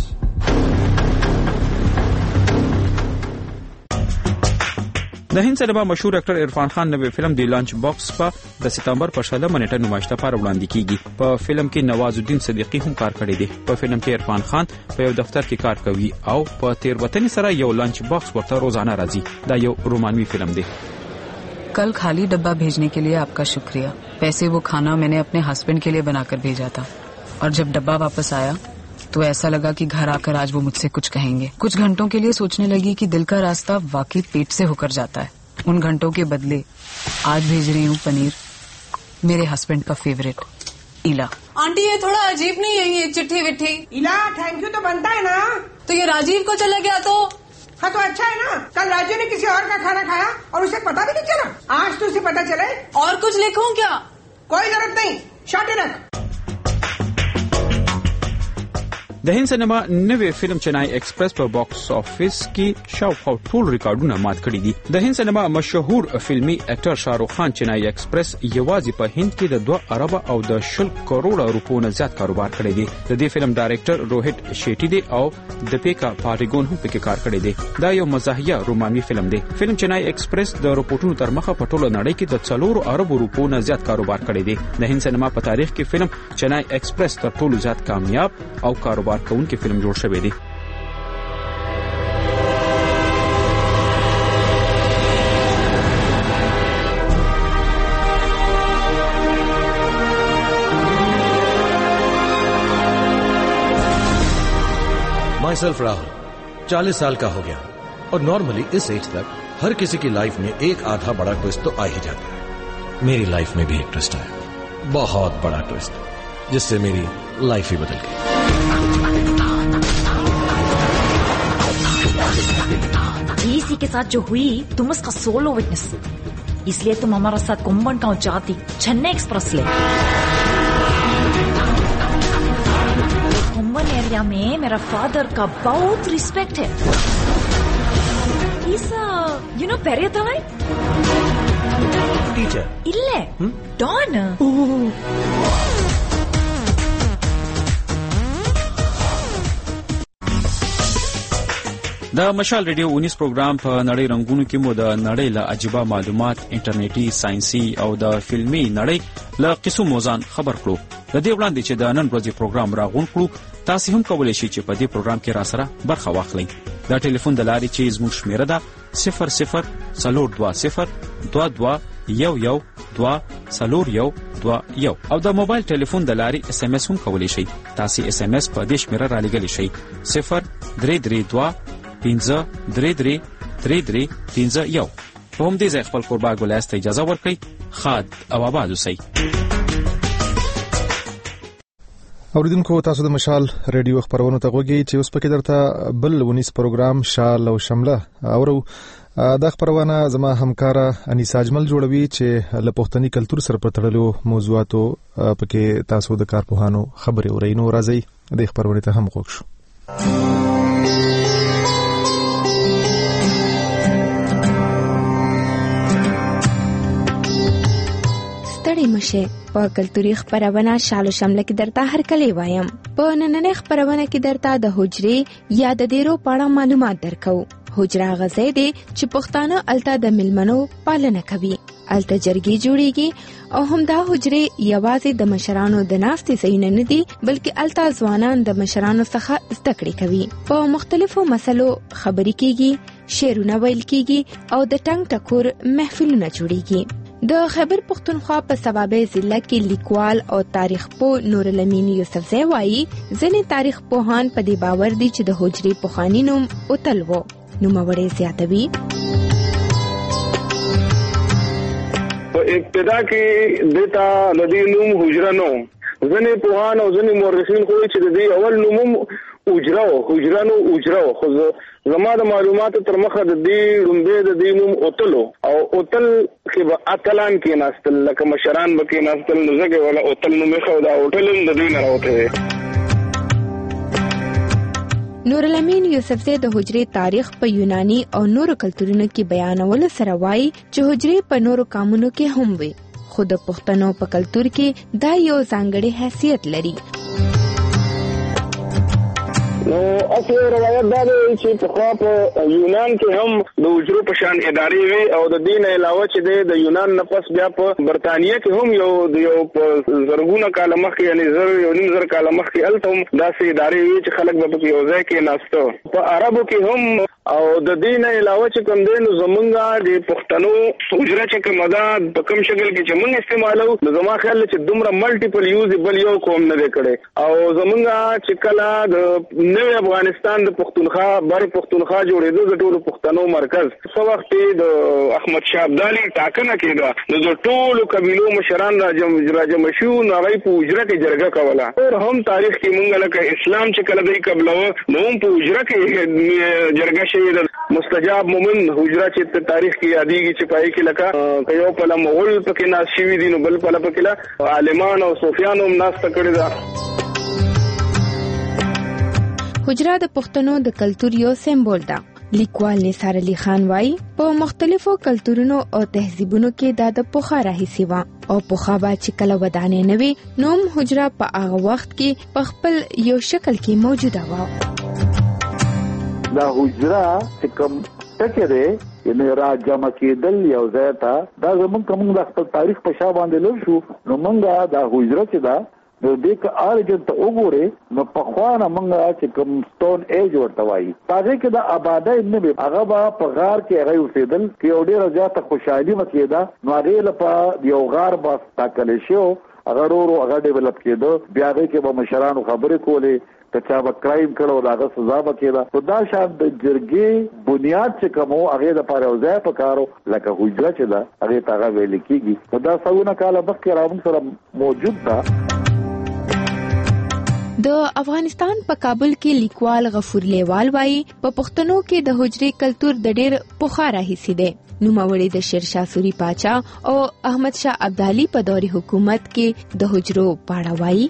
د هند سینما مشهور اکټر عرفان خان نوې فلم دی لانچ باکس په د سپتمبر په شلمه نیټه نمایشته پر وړاندې کیږي. په فلم کې نواز الدین صدیقی هم کار کړی دی. په فلم کې عرفان خان په یو دفتر کې کار کوي او په تیروتنې سره یو لانچ باکس ورته روزانه راځي. دا یو رومانوي فلم دی. कल खाली डब्बा भेजने के लिए आपका शुक्रिया. वैसे वो खाना मैंने अपने हस्बैंड के लिए बनाकर भेजा था और जब डब्बा वापस आया तो ऐसा लगा कि घर आकर आज वो मुझसे कुछ कहेंगे. कुछ घंटों के लिए सोचने लगी कि दिल का रास्ता वाकई पेट से होकर जाता है. उन घंटों के बदले आज भेज रही हूँ पनीर, मेरे हस्बैंड का फेवरेट. इला आंटी ये थोड़ा अजीब नहीं है ये चिट्ठी विट्ठी? इला थैंक यू तो बनता है ना. तो ये राजीव को चला गया तो हाँ तो अच्छा है ना. कल राजू ने किसी और का खाना खाया और उसे पता भी नहीं चला. आज तो उसे पता चले. और कुछ लिखूं क्या? कोई जरूरत नहीं, शाटे रख. د هند سینما نوې فلم چنای ایکسپریس په باکس افیس کې شاوخوا ټول ریکارډونه مات کړي دي. د هند سینما مشهور فلمي اکټر شاهرخ خان چنای ایکسپریس یوازې په هند کې د دوه ارب او د شل کروڑه روپو نه زیات کاروبار کړی دی. د دې فلم ډایرکټر روهیت شیټی دی او دپیکا پاریګون هم پکې کار کړی دی. دا یو مزاحیه رومانوي فلم دی. فلم چنای ایکسپریس د رپورټونو تر مخه په ټوله نړۍ کې د څلور ارب روپو نه زیات کاروبار کړی دی. د هند سینما په تاریخ کې فلم چنای ایکسپریس تر ټولو زیات کامیاب او کاروبار کون کې فلم جوړ شوی دی. माइसेल्फ राहुल चालीस साल का हो गया और नॉर्मली इस एज तक हर किसी की लाइफ में एक आधा बड़ा ट्विस्ट तो आ ही जाता है. मेरी लाइफ में भी एक ट्विस्ट आया, बहुत बड़ा ट्विस्ट, जिससे मेरी लाइफ ही बदल गई. इसी के साथ जो हुई तुम उसका सोलो विटनेस, इसलिए तुम हमारा साथ कुंभन गांव जाती चेन्नई एक्सप्रेस ले. कुंभन एरिया में मेरा फादर का बहुत रिस्पेक्ट है. इस यू नो पेरियतलाई टीचर इल्ले डॉन د مشال ریډیو اونیس پروګرام په نړۍ رنگونو کې مو د نړۍ له عجیبه معلومات انټرنیټي ساينسي او د فلمي نړۍ له قصو موزان خبر کړو. د دې وړاندې چې د نن ورځې پروګرام راغون کړو تاسو هم کولای شئ چې په دې پروګرام کې را سره برخه واخلئ. دا ټلیفون د لارې چې زموږ شمیره ده صفر صفر څلور دوه صفر دوه دوه یو یو دوه څلور یو دوه یو او د موبایل ټلیفون د لارې اس ام اس هم کولای شئ. تاسو اس ام اس په دې شمیره را لګلی شئ صفر درې درې دوه پنځه درې درې درې درې پنځه یو. په په همدې ځای خپل کوربه ګولیاس ته اجازه ورکړئ. ښاد او آباد اوسئ. اوریدونکو تاسو د مشال ریډیو خبرونو ته غوږی چې اوس پکې درته بل ونیس پروګرام شال او شمله اورو. دا خبرونه زما همکارا انیسا اجمل جوړوي چې له پښتني کلچر سره په تړلو موضوعاتو پکې تاسو د کارپوهانو خبرې اورئ. نو راځي د خبرونه ته هم غوښ شو. ستړي مشه په کلتوري خبرونه شالو شمله کې درته هر کله وایم. په نننۍ خبرونه کې درته د حجرې یا د ډیرو پاړه معلومات درکو. حجره غزې دي چې پښتانه الته د ملمنو پالنه کوي. الته جرګي جوړيږي او هم دا حجرې یوازې د مشرانو د ناستې ځای نه دي بلکې الته ځوانان د مشرانو څخه زده کړې کوي. په مختلفو مسلو خبرې کیږي، شعرونه ویل کیږي او د ټنګ ټکور محفلونه جوړيږي. د خیبر پختونخوا په سوابه ضلع کې لیکوال او تاریخ پوه نورالامین یوسفزی وایي ځینې تاریخ پوهان په دې باور دي چې د حجرې پخوانی نوم اوتل و. نوموړی زیاتوي په ابتدا کې دتا ندی نوم حجره نو ځینې پوهان او ځینې مورخین خو چې د دې اول نوم حجره او حجره نو حجره خو زما د معلوماتو تر مخه د دې لومبه د دې نوم اوتلو او اوتل کې به اتلان کې ناستل لکه مشران به کې ناستل نو زګه ولا اوتل نو مخه دا اوتل د دې نه راوته. نورالامین یوسفزی د حجرې تاریخ په یونانی او نورو کلتورونو کې بیانول سره وایي چې حجرې په نورو قومونو کې هم وي خو د پښتنو په کلتور کې دا یو ځانګړی حیثیت لري. نو اصل روایت دا دی چې په خوا په یونان کې هم د حجرو په شان ادارې وي او د دین علاوه چې د یونان نه پس بیا په برتانیې کې هم یو یو په زرګونه کال مخکې یعنی زر یو نیم زر کال مخکې الته هم داسې ادارې وي چې خلک به په یو ځای کې ناسته. په عربو کې هم او د دین علاوه چې کوم دین زمونږه د پښتنو حجره چې کوم دا په کوم شکل کې چې موږ استعمالو نو زما خیال چې دومره ملټیپل یوزبل یو کوم نه کړي او زمونږه چې کله د نوې افغانستان د پښتونخوا بر پښتونخوا جوړېدو د ټولو پښتنو مرکز څو وخت د احمد شاه ابدالي ټاکنه کېده نو د ټولو قبیلو مشران راجم راجم شو نو هغه په حجره کې جرګه کوله. اور هم تاریخ کې مونږ لکه اسلام چې کله دی قبلو نو هم په حجره کې جرګه شوی د مستجاب مومن حجره چې تاریخ کې یادېږي چې پای کې لکه یو په مغول پکې ناس شوی دي نو بل په پکې عالمان او صوفیان هم ناس تکړه ده. حجره د پښتنو د کلتور یو سمبول ده. لیکوال نثار علي خان وایي په مختلفو کلتورونو او تهذیبونو کې دا د پوخا راهیسي و او پوخا با چې کله ودانې نه وي نوم حجره په هغه وخت کې په خپل یو شکل کې موجوده و. دا حجره چې کوم ټکه ده یعنی را جمع کېدل یو ځای ته دا زمونږ کوم د خپل تاریخ په شا باندې لور شو نو مونږه دا حجره چې دا نو دې که اورجن ته وګوره نو په خوانه مونږه چې کوم سټون ایج ورته وایي هغه کې د آبادای نه به هغه به په غار کې هغه اوسېدل کې او ډېر زیاته خوشحالي مکیدا نو هغه لپاره یو غار با تاکل شو هغه ورو هغه ډیولپ کېدو بیا هغه کې به مشرانو خبرې کولې کچا به کرایم کړو داغه سزا وکړه نو دا شان د جرګې بنیاد چې کوم هغه د پاره ځای پکارو لکه حجره چې دا هغه تاغه ویل کیږي نو دا څونه کاله مخکې راوم سره موجود ده. د افغانستان په کابل کې لیکوال غفور لیوال وایي په پښتنو کې د حجرې کلتور د ډېر پخوا راهیسي دی. نوموړی د شیرشاه سوري پاچا او احمد شاه ابدالي په دوري حکومت کې د حجرو پاړه وایي.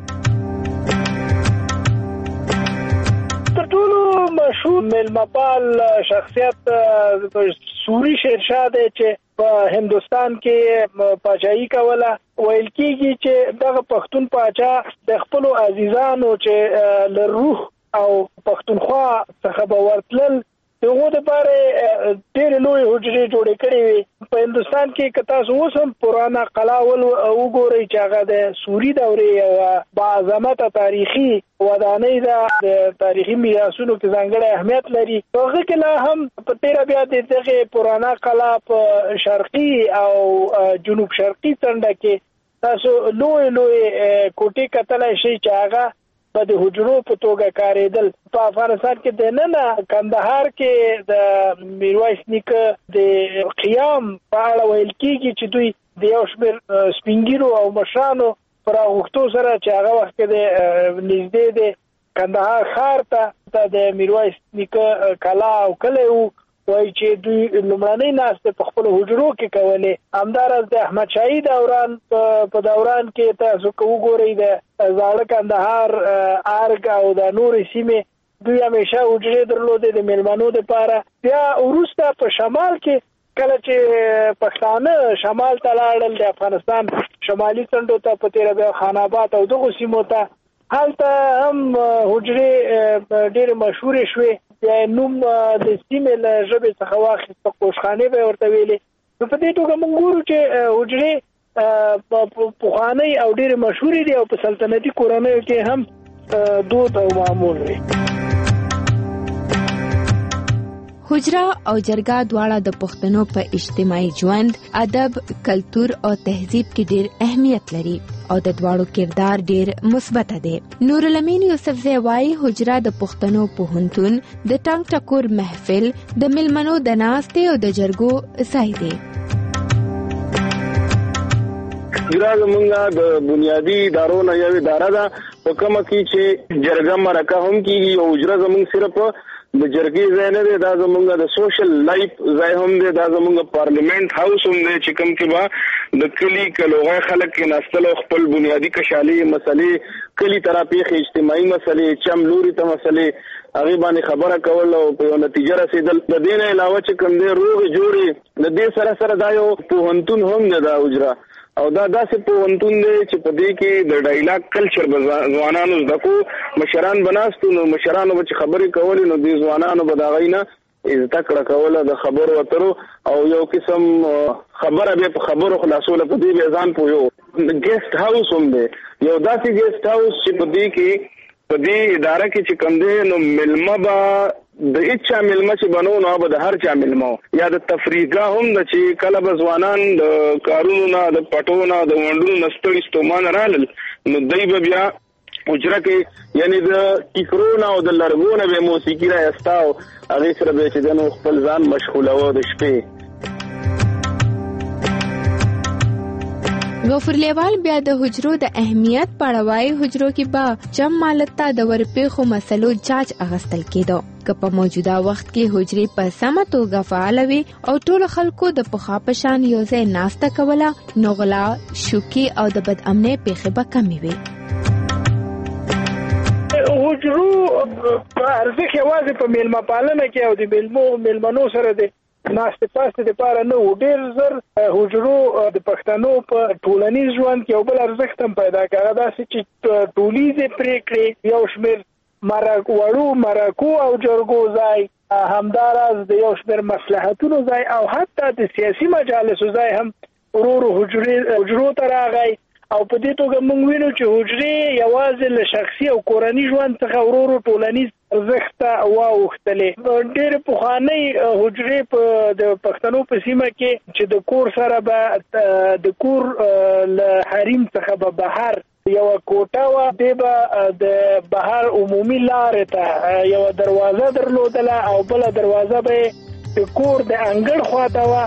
تر ټولو مشهور ملمپال شخصیت سوري شیرشاه دی چې په هندستان کې پاچاهي کوله. ویل کېږي چې دغه پښتون پاچا د خپل عزیزانو چې له روح او پښتونخوا څخه به ورتلل دغه د لپاره ډېر لوی حجرې جوړې کړې وي. په هندستان کې که تاسو اوس هم پرانا قلعه وګورئ چې هغه د سوري دورې او باعظمته تاریخي ودانۍ ده د تاریخي میراثونو کې ځانګړی اهمیت لري. هغه کې لا هم په تیره بیا د دغه پرانا قلعه په شرقي او جنوب شرقي څنډه کې تاسو لوی لوی کوټې کتلای شئ چې هغه په د حجرو په توګه کارېدل. په افغانستان کې د نن کندهار کې د میرویس نیکه د قیام په اړه ویل کېږي چې دوی د یو شمېر سپینګیرو او مشرانو پر غوښتو سره چې هغه وخت کې د نږدې د کندهار ښار ته د میرویس نیکه کلا او کلی وو، وایي چې دوی لومړنۍ ناستې په خپلو حجرو کې کولې. همداراز د احمدشاهي دوران په دوران کې تاسو که وګورئ د زاړه کندهار ارګ او د نورې سیمې دوی همیشه حجرې درلودې د میلمنو دپاره. بیا وروسته په شمال کې کله چې پښتانه شمال ته لاړل، د افغانستان شمالي څنډو ته په تېره بیا خان آباد او دغو سیمو ته، هلته هم حجرې ډېرې مشهورې شوې. بیا نوم د سیمې له ژبې څخه واخیست، کوشخانې به یې ورته ویلې. نو په دې توګه موږ ګورو چې حجرې پخوانۍ او ډېرې مشهورې دي او په سلطنتي کورنیو کې هم دود او معمول وي. حجره او جرګه دواړه د پښتنو په اجتماعي ژوند، ادب، کلتور او تهذیب کې ډېر اهمیت لري او د دواړو کردار ډېر مثبت دی. نور الامین یوسفزی وايي حجره د پښتنو پوهنتون د ټنګ ټکور محفل، د میلمنو د ناستې او د جرګو ځای دی. حجره زمونږ د بنیادی ادارو نه یو اداره ده په کومه کې چې جرګه مرکه هم کېږي. او حجره زمونږ صرف د جرګې ځای نه دی، دا زمونږ د سوشل لایف ځای هم دی، دا زمونږ پارلیمنت هاوس هم دی چې کوم کې به د کلي کلوغه خلک کې ناستل او خپل بنیادی کشالي مسلې، کلي طرح پیښې، اجتماعي مسلې، چم لوري ته مسلې، هغې باندې خبره کول او په یو نتیجه رسېدل. د دې نه علاوه چې کوم دی روغې جوړې د دې سره سره دا یو پوهنتون هم دی دا حجره، او دا داسې پوهنتون دی چې په دې کې د ډایلاګ کلچر به ځوانانو زده کو، مشران به ناستو، نو مشرانو به چې خبرې کولې نو دې ځوانانو به د هغوی نه زده کړه کوله د خبرو اترو، او یو قسم خبره بیا په خبرو خلاصوله. په دې بیا ځان پوهیو. ګیسټ هاوس هم دی، یو داسې ګیسټ هاوس چې په دې کې په دې اداره کې چې کوم دی نو میلمه به د هیچا میلمه چې بنو نو به د هر چا میلمه یا د تفریحګاه هم د چې کله به ځوانان د کارونو نه، د پټو نه، د ونډونو نه ستړي ستومانه رالل، نو دوی به بیا حجره کې یعنی د ټیکرو نه او د لرګو نه به موسیقي رایسته او هغې سره به چې دی نو خپل ځان مشغولوه د شپې. غفور لیوال بیا د حجرو د اهمیت په اړه وایي حجرو کې به جم مالت ته د ورپېښو مسلو جاج اخیستل کېده. که په موجوده وخت کې حجرې په سمه توګه فعاله وي او ټولو خلکو د پخوا په شان یو ځای ناسته کوله، نو غلا، شوکې او د بدامنۍ پیښې به کمې وي. حجرو ارزښت یوازې په میلمه پالنه کې او د میلمو میلمنو سره دی ناستې پاستې دپاره نه و. ډېر زر حجرو د پښتنو په ټولنیز ژوند کې یو بل ارزښت هم پیدا کړه، داسې چې ټولیزې پرېکړې، یو شمېر وړو مرکو او جرګو ځای، همداراز د یو شمېر مصلحتونو ځای او حتی د سیاسي مجالسو ځای هم ورو ورو حجرو ته راغی. او په دې توګه موږ وینو چې حجرې یوازې له شخصي او کورني ژوند څخه ورو ورو ټولنیز ارزښت ته واوښتلې. ډېرې پخوانۍ حجرې په د پښتنو په سیمه کې چې د کور سره به د کور له حریم څخه به بهر یوه کوټه وه، دې به د بهر عمومي لارې ته یوه دروازه درلودله او بله دروازه به یې د کور د انګړ خواته وه.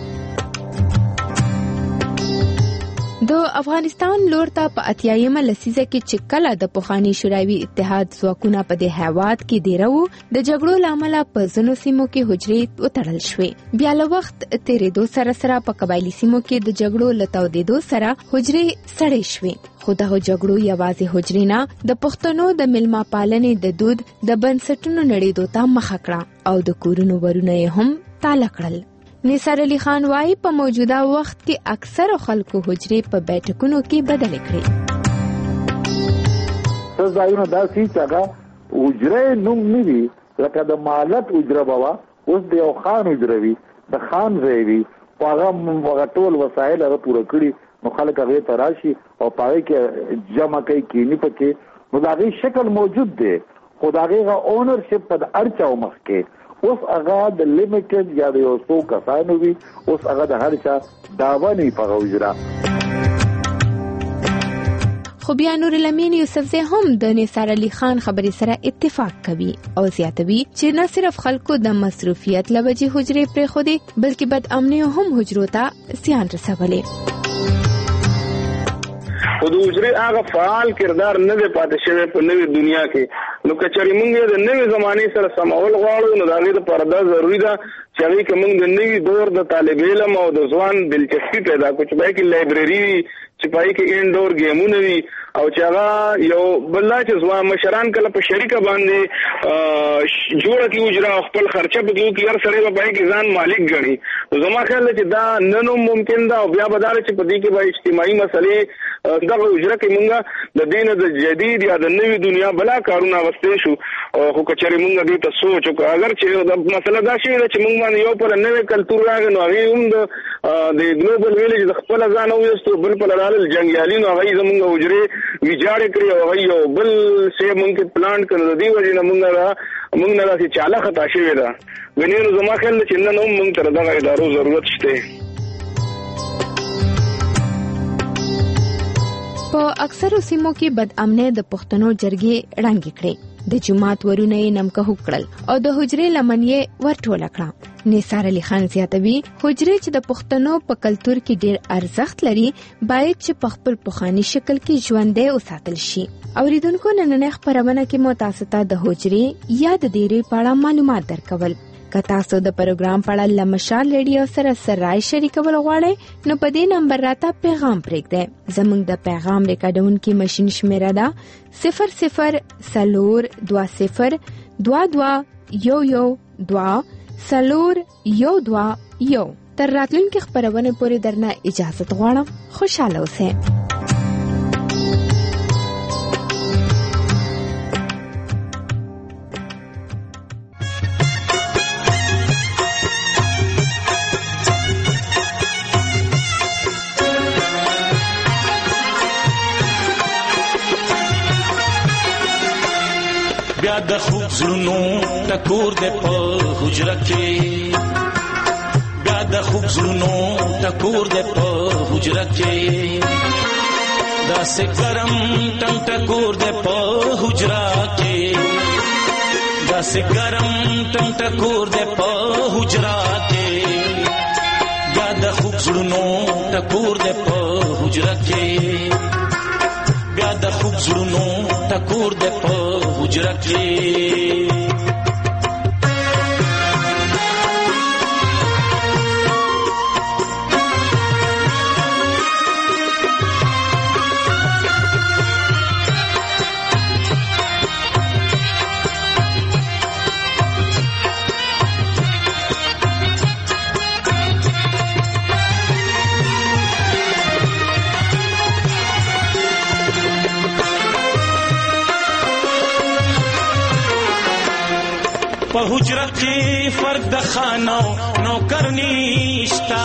د افغانستان لور ته په اتیایمه لسیزه کې چې کله د پخواني شوروي اتحاد ځواکونه په دې هیواد کې ډېره وو، د جګړو له امله په ځینو سیمو کې حجرې وتړل شوې. بیا له وخت تېرېدو سره سره په قبایلي سیمو کې د جګړو له تودېدو سره حجرې سړې شوې. خو دغه جګړو یوازې حجرې نه، د پښتنو د میلمه پالنې د دود د بنسټونو نړېدو ته مخه کړه او د کورونو ورونه یې هم تاله کړل. نثار علي خان وايي په موجوده وخت کې اکثره خلکو حجرې په بیٹکونو کې بدلې کړې. څه ځایونه داسې چې هغه حجرې نوم نه وي، لکه د مالت حجره به وه، اوس د یو خان حجره وي، د خان ځای وي، خو هغه ټول وسایل هغه پوره کړي، نو خلک هغې ته راشي او په هغې کې جمع کوي، کیني پکې، نو د هغې شکل موجود دی، خو د هغې هغه اونرشپ په د هر چا مخ کې اوس هغه د لیمیټډ یا د یو څو کسانو وي، اوس هغه د هر چا دعوه نه وي په هغه حجره. خو بیا نور الامین یوسفزی هم د نثار علي خان خبرې سره اتفاق کوي او زیاتوي چې نه صرف خلکو د مصروفیت لوجې حجرې پرېښودې بلکې بد امني هم حجرو ته زیان رسولی. خو د حجرې هغه فعال کردار نه دی پاتې شوی په نوې دنیا کې. نو که چېرې موږ د نوې زمانې سره سمول غواړو نو د هغې دپاره دا ضروري ده چې هغې کې موږ د نوي دور د طالب علم او د ځوان دلچسپي پیدا کړو چې په کې لایبرري وي، چې په کې انډور ګیمونه وي او چې هغه یو بل چې ځوان مشران کله په شریکه باندې جوړه کړي حجره او خپل خرچه پکې وکړي، هر سړی به په کې ځان مالک ګڼي. نو زما خیال دی چې دا نن هم ممکن ده او بیا به دا چې په دې کې به اجتماعي مسلې دغه حجره کې موږ د دې نه د جدید یا د نوې دنیا بلا کارونه اغوستی شو. خو که چېرې موږ دې ته سوچ وکړو اگر چې مسله دا شوې ده چې موږ باندې یو پله نوی کلتور راغی نو هغې هم د ګلوبل ویلېج د خپله ځانه وویستو، بل پله رالل جنګیالي نو هغوی زموږ حجرې ویجاړې کړي او هغوی یو بل شی موږ کې پلانټ کړو. د دې وجې نه موږ موږ نه داسې چاله خطا شوې ده. ګنې نو زما خیال ده چې نن هم موږ ته د دغه ادارو ضرورت شته. په اکثرو سیمو کې بد امنۍ د پښتنو جرګې ړنګې کړې، د جومات ورونه یې نمکه کړل او د حجرې لمن یې ورټوله کړه. نثار علي خان زیاتوي حجرې چې د پښتنو په کلتور کې ډېر ارزښت لري باید چې په خپل پخواني شکل کې ژوندی وساتل شي. اوریدونکو نننۍ خپرونه کې مو تاسو ته د حجرې یا د دیرې په اړه معلومات درکول. که تاسو د پروګرام په اړه له مشال ریډیو سره سرای شریکول غواړئ نو په دې نمبر راته پیغام پرېږدئ. زموږ د پیغام ریکارډونکي ماشین شمیره ده صفر صفر څلور دوه صفر دوه دوه یو یو دوه څلور یو دوه یو. تر راتلونکي خپرونې پورې درنه اجازه غواړم. خوشاله اوسئ. بیا د خوب زړونو ټکور دې په حجره کې، بیا د خوب زړونو ټکور دې په حجره کې، داسې ګرم ټنګ ټکور دې په حجره کې، داسې ګرم ټنګ ټکور دې په حجره کې، بیا د خوب زړونو ټکور دې په حجره کې، بیا د خوب زړونو ټکور دې په حجره کې. په حجره کې فرق د خانو نوکر نشتا،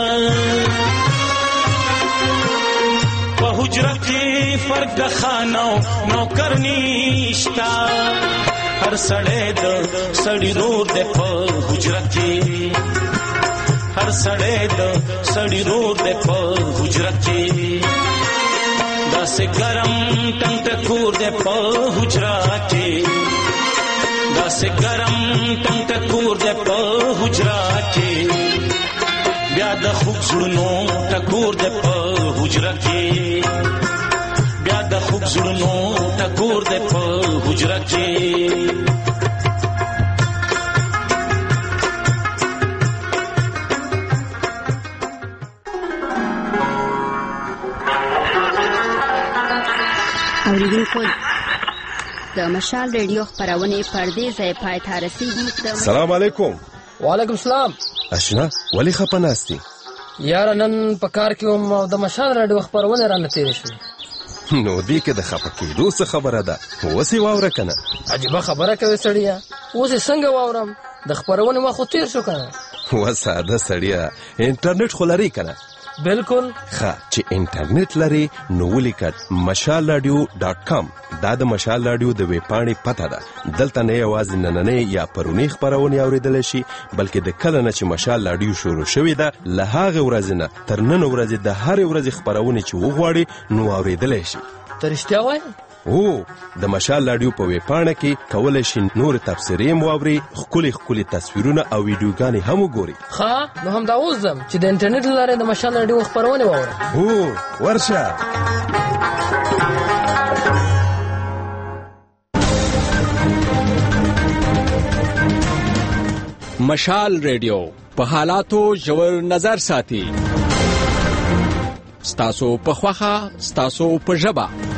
په حجره کې فرق د خانو نوکر نشتا، هر سړی د سړی رور دی په حجره کې، هر سړی د سړی رور دی په حجره کې، داسې ګرم ټنګ ټکور دی په حجره کې، داسې ګرم ټنګ ټکور دی په حجره کې، بیا د خوب زړونو ټکور دی په حجره کې، بیا د خوب زړونو ټکور دی په حجره کې. اوریدونکو د مشال ریډیو خپرونې پردې ځای پای ته رسیدي. سلام علیکم. وعلیکم السلام. اشنا ولی خپه ناستی؟ یار نن په کار کې وم او د مشال ریډیو خپرونه رانه تېرې شوې. نو دې کې د خپه کېدو څه خبره ده؟ اوس یې واوره که نه؟ عجیبه خبره کوې سړیه، اوس یې څنګه واورم؟ د خپرونې وخت خو تېر شو که نه. و ساده سړیه، انټرنیټ خو لري که نه؟ بالکل. ښه چې انټرنیټ لري نو ولیکه مشال راډیو ډاټ کام. دا د مشال راډیو د ویبپاڼې پته ده. دلته نه یوازې نننۍ یا پرونۍ خپرونې اورېدلی شي بلکې د کله نه چې مشال راډیو شروع شوې ده له هغې ورځې نه تر نن ورځې د هرې ورځې خپرونې چې وغواړي نو اورېدلی شي. ترشتیا وای او د مشال رادیو په ویبپاڼه کې کولای شئ نور تفسیرې مواوري خولي خولي تصویرونه او ویډیوګانې هم وګورئ. ښه نو هم دا اوس ځم چې د انټرنیټ له لارې د مشال رادیو خبرونه واورم. او ورشه مشال ریډیو په حالاتو ژور نظر ساتي. ستاسو په خوخه ستاسو په ژبه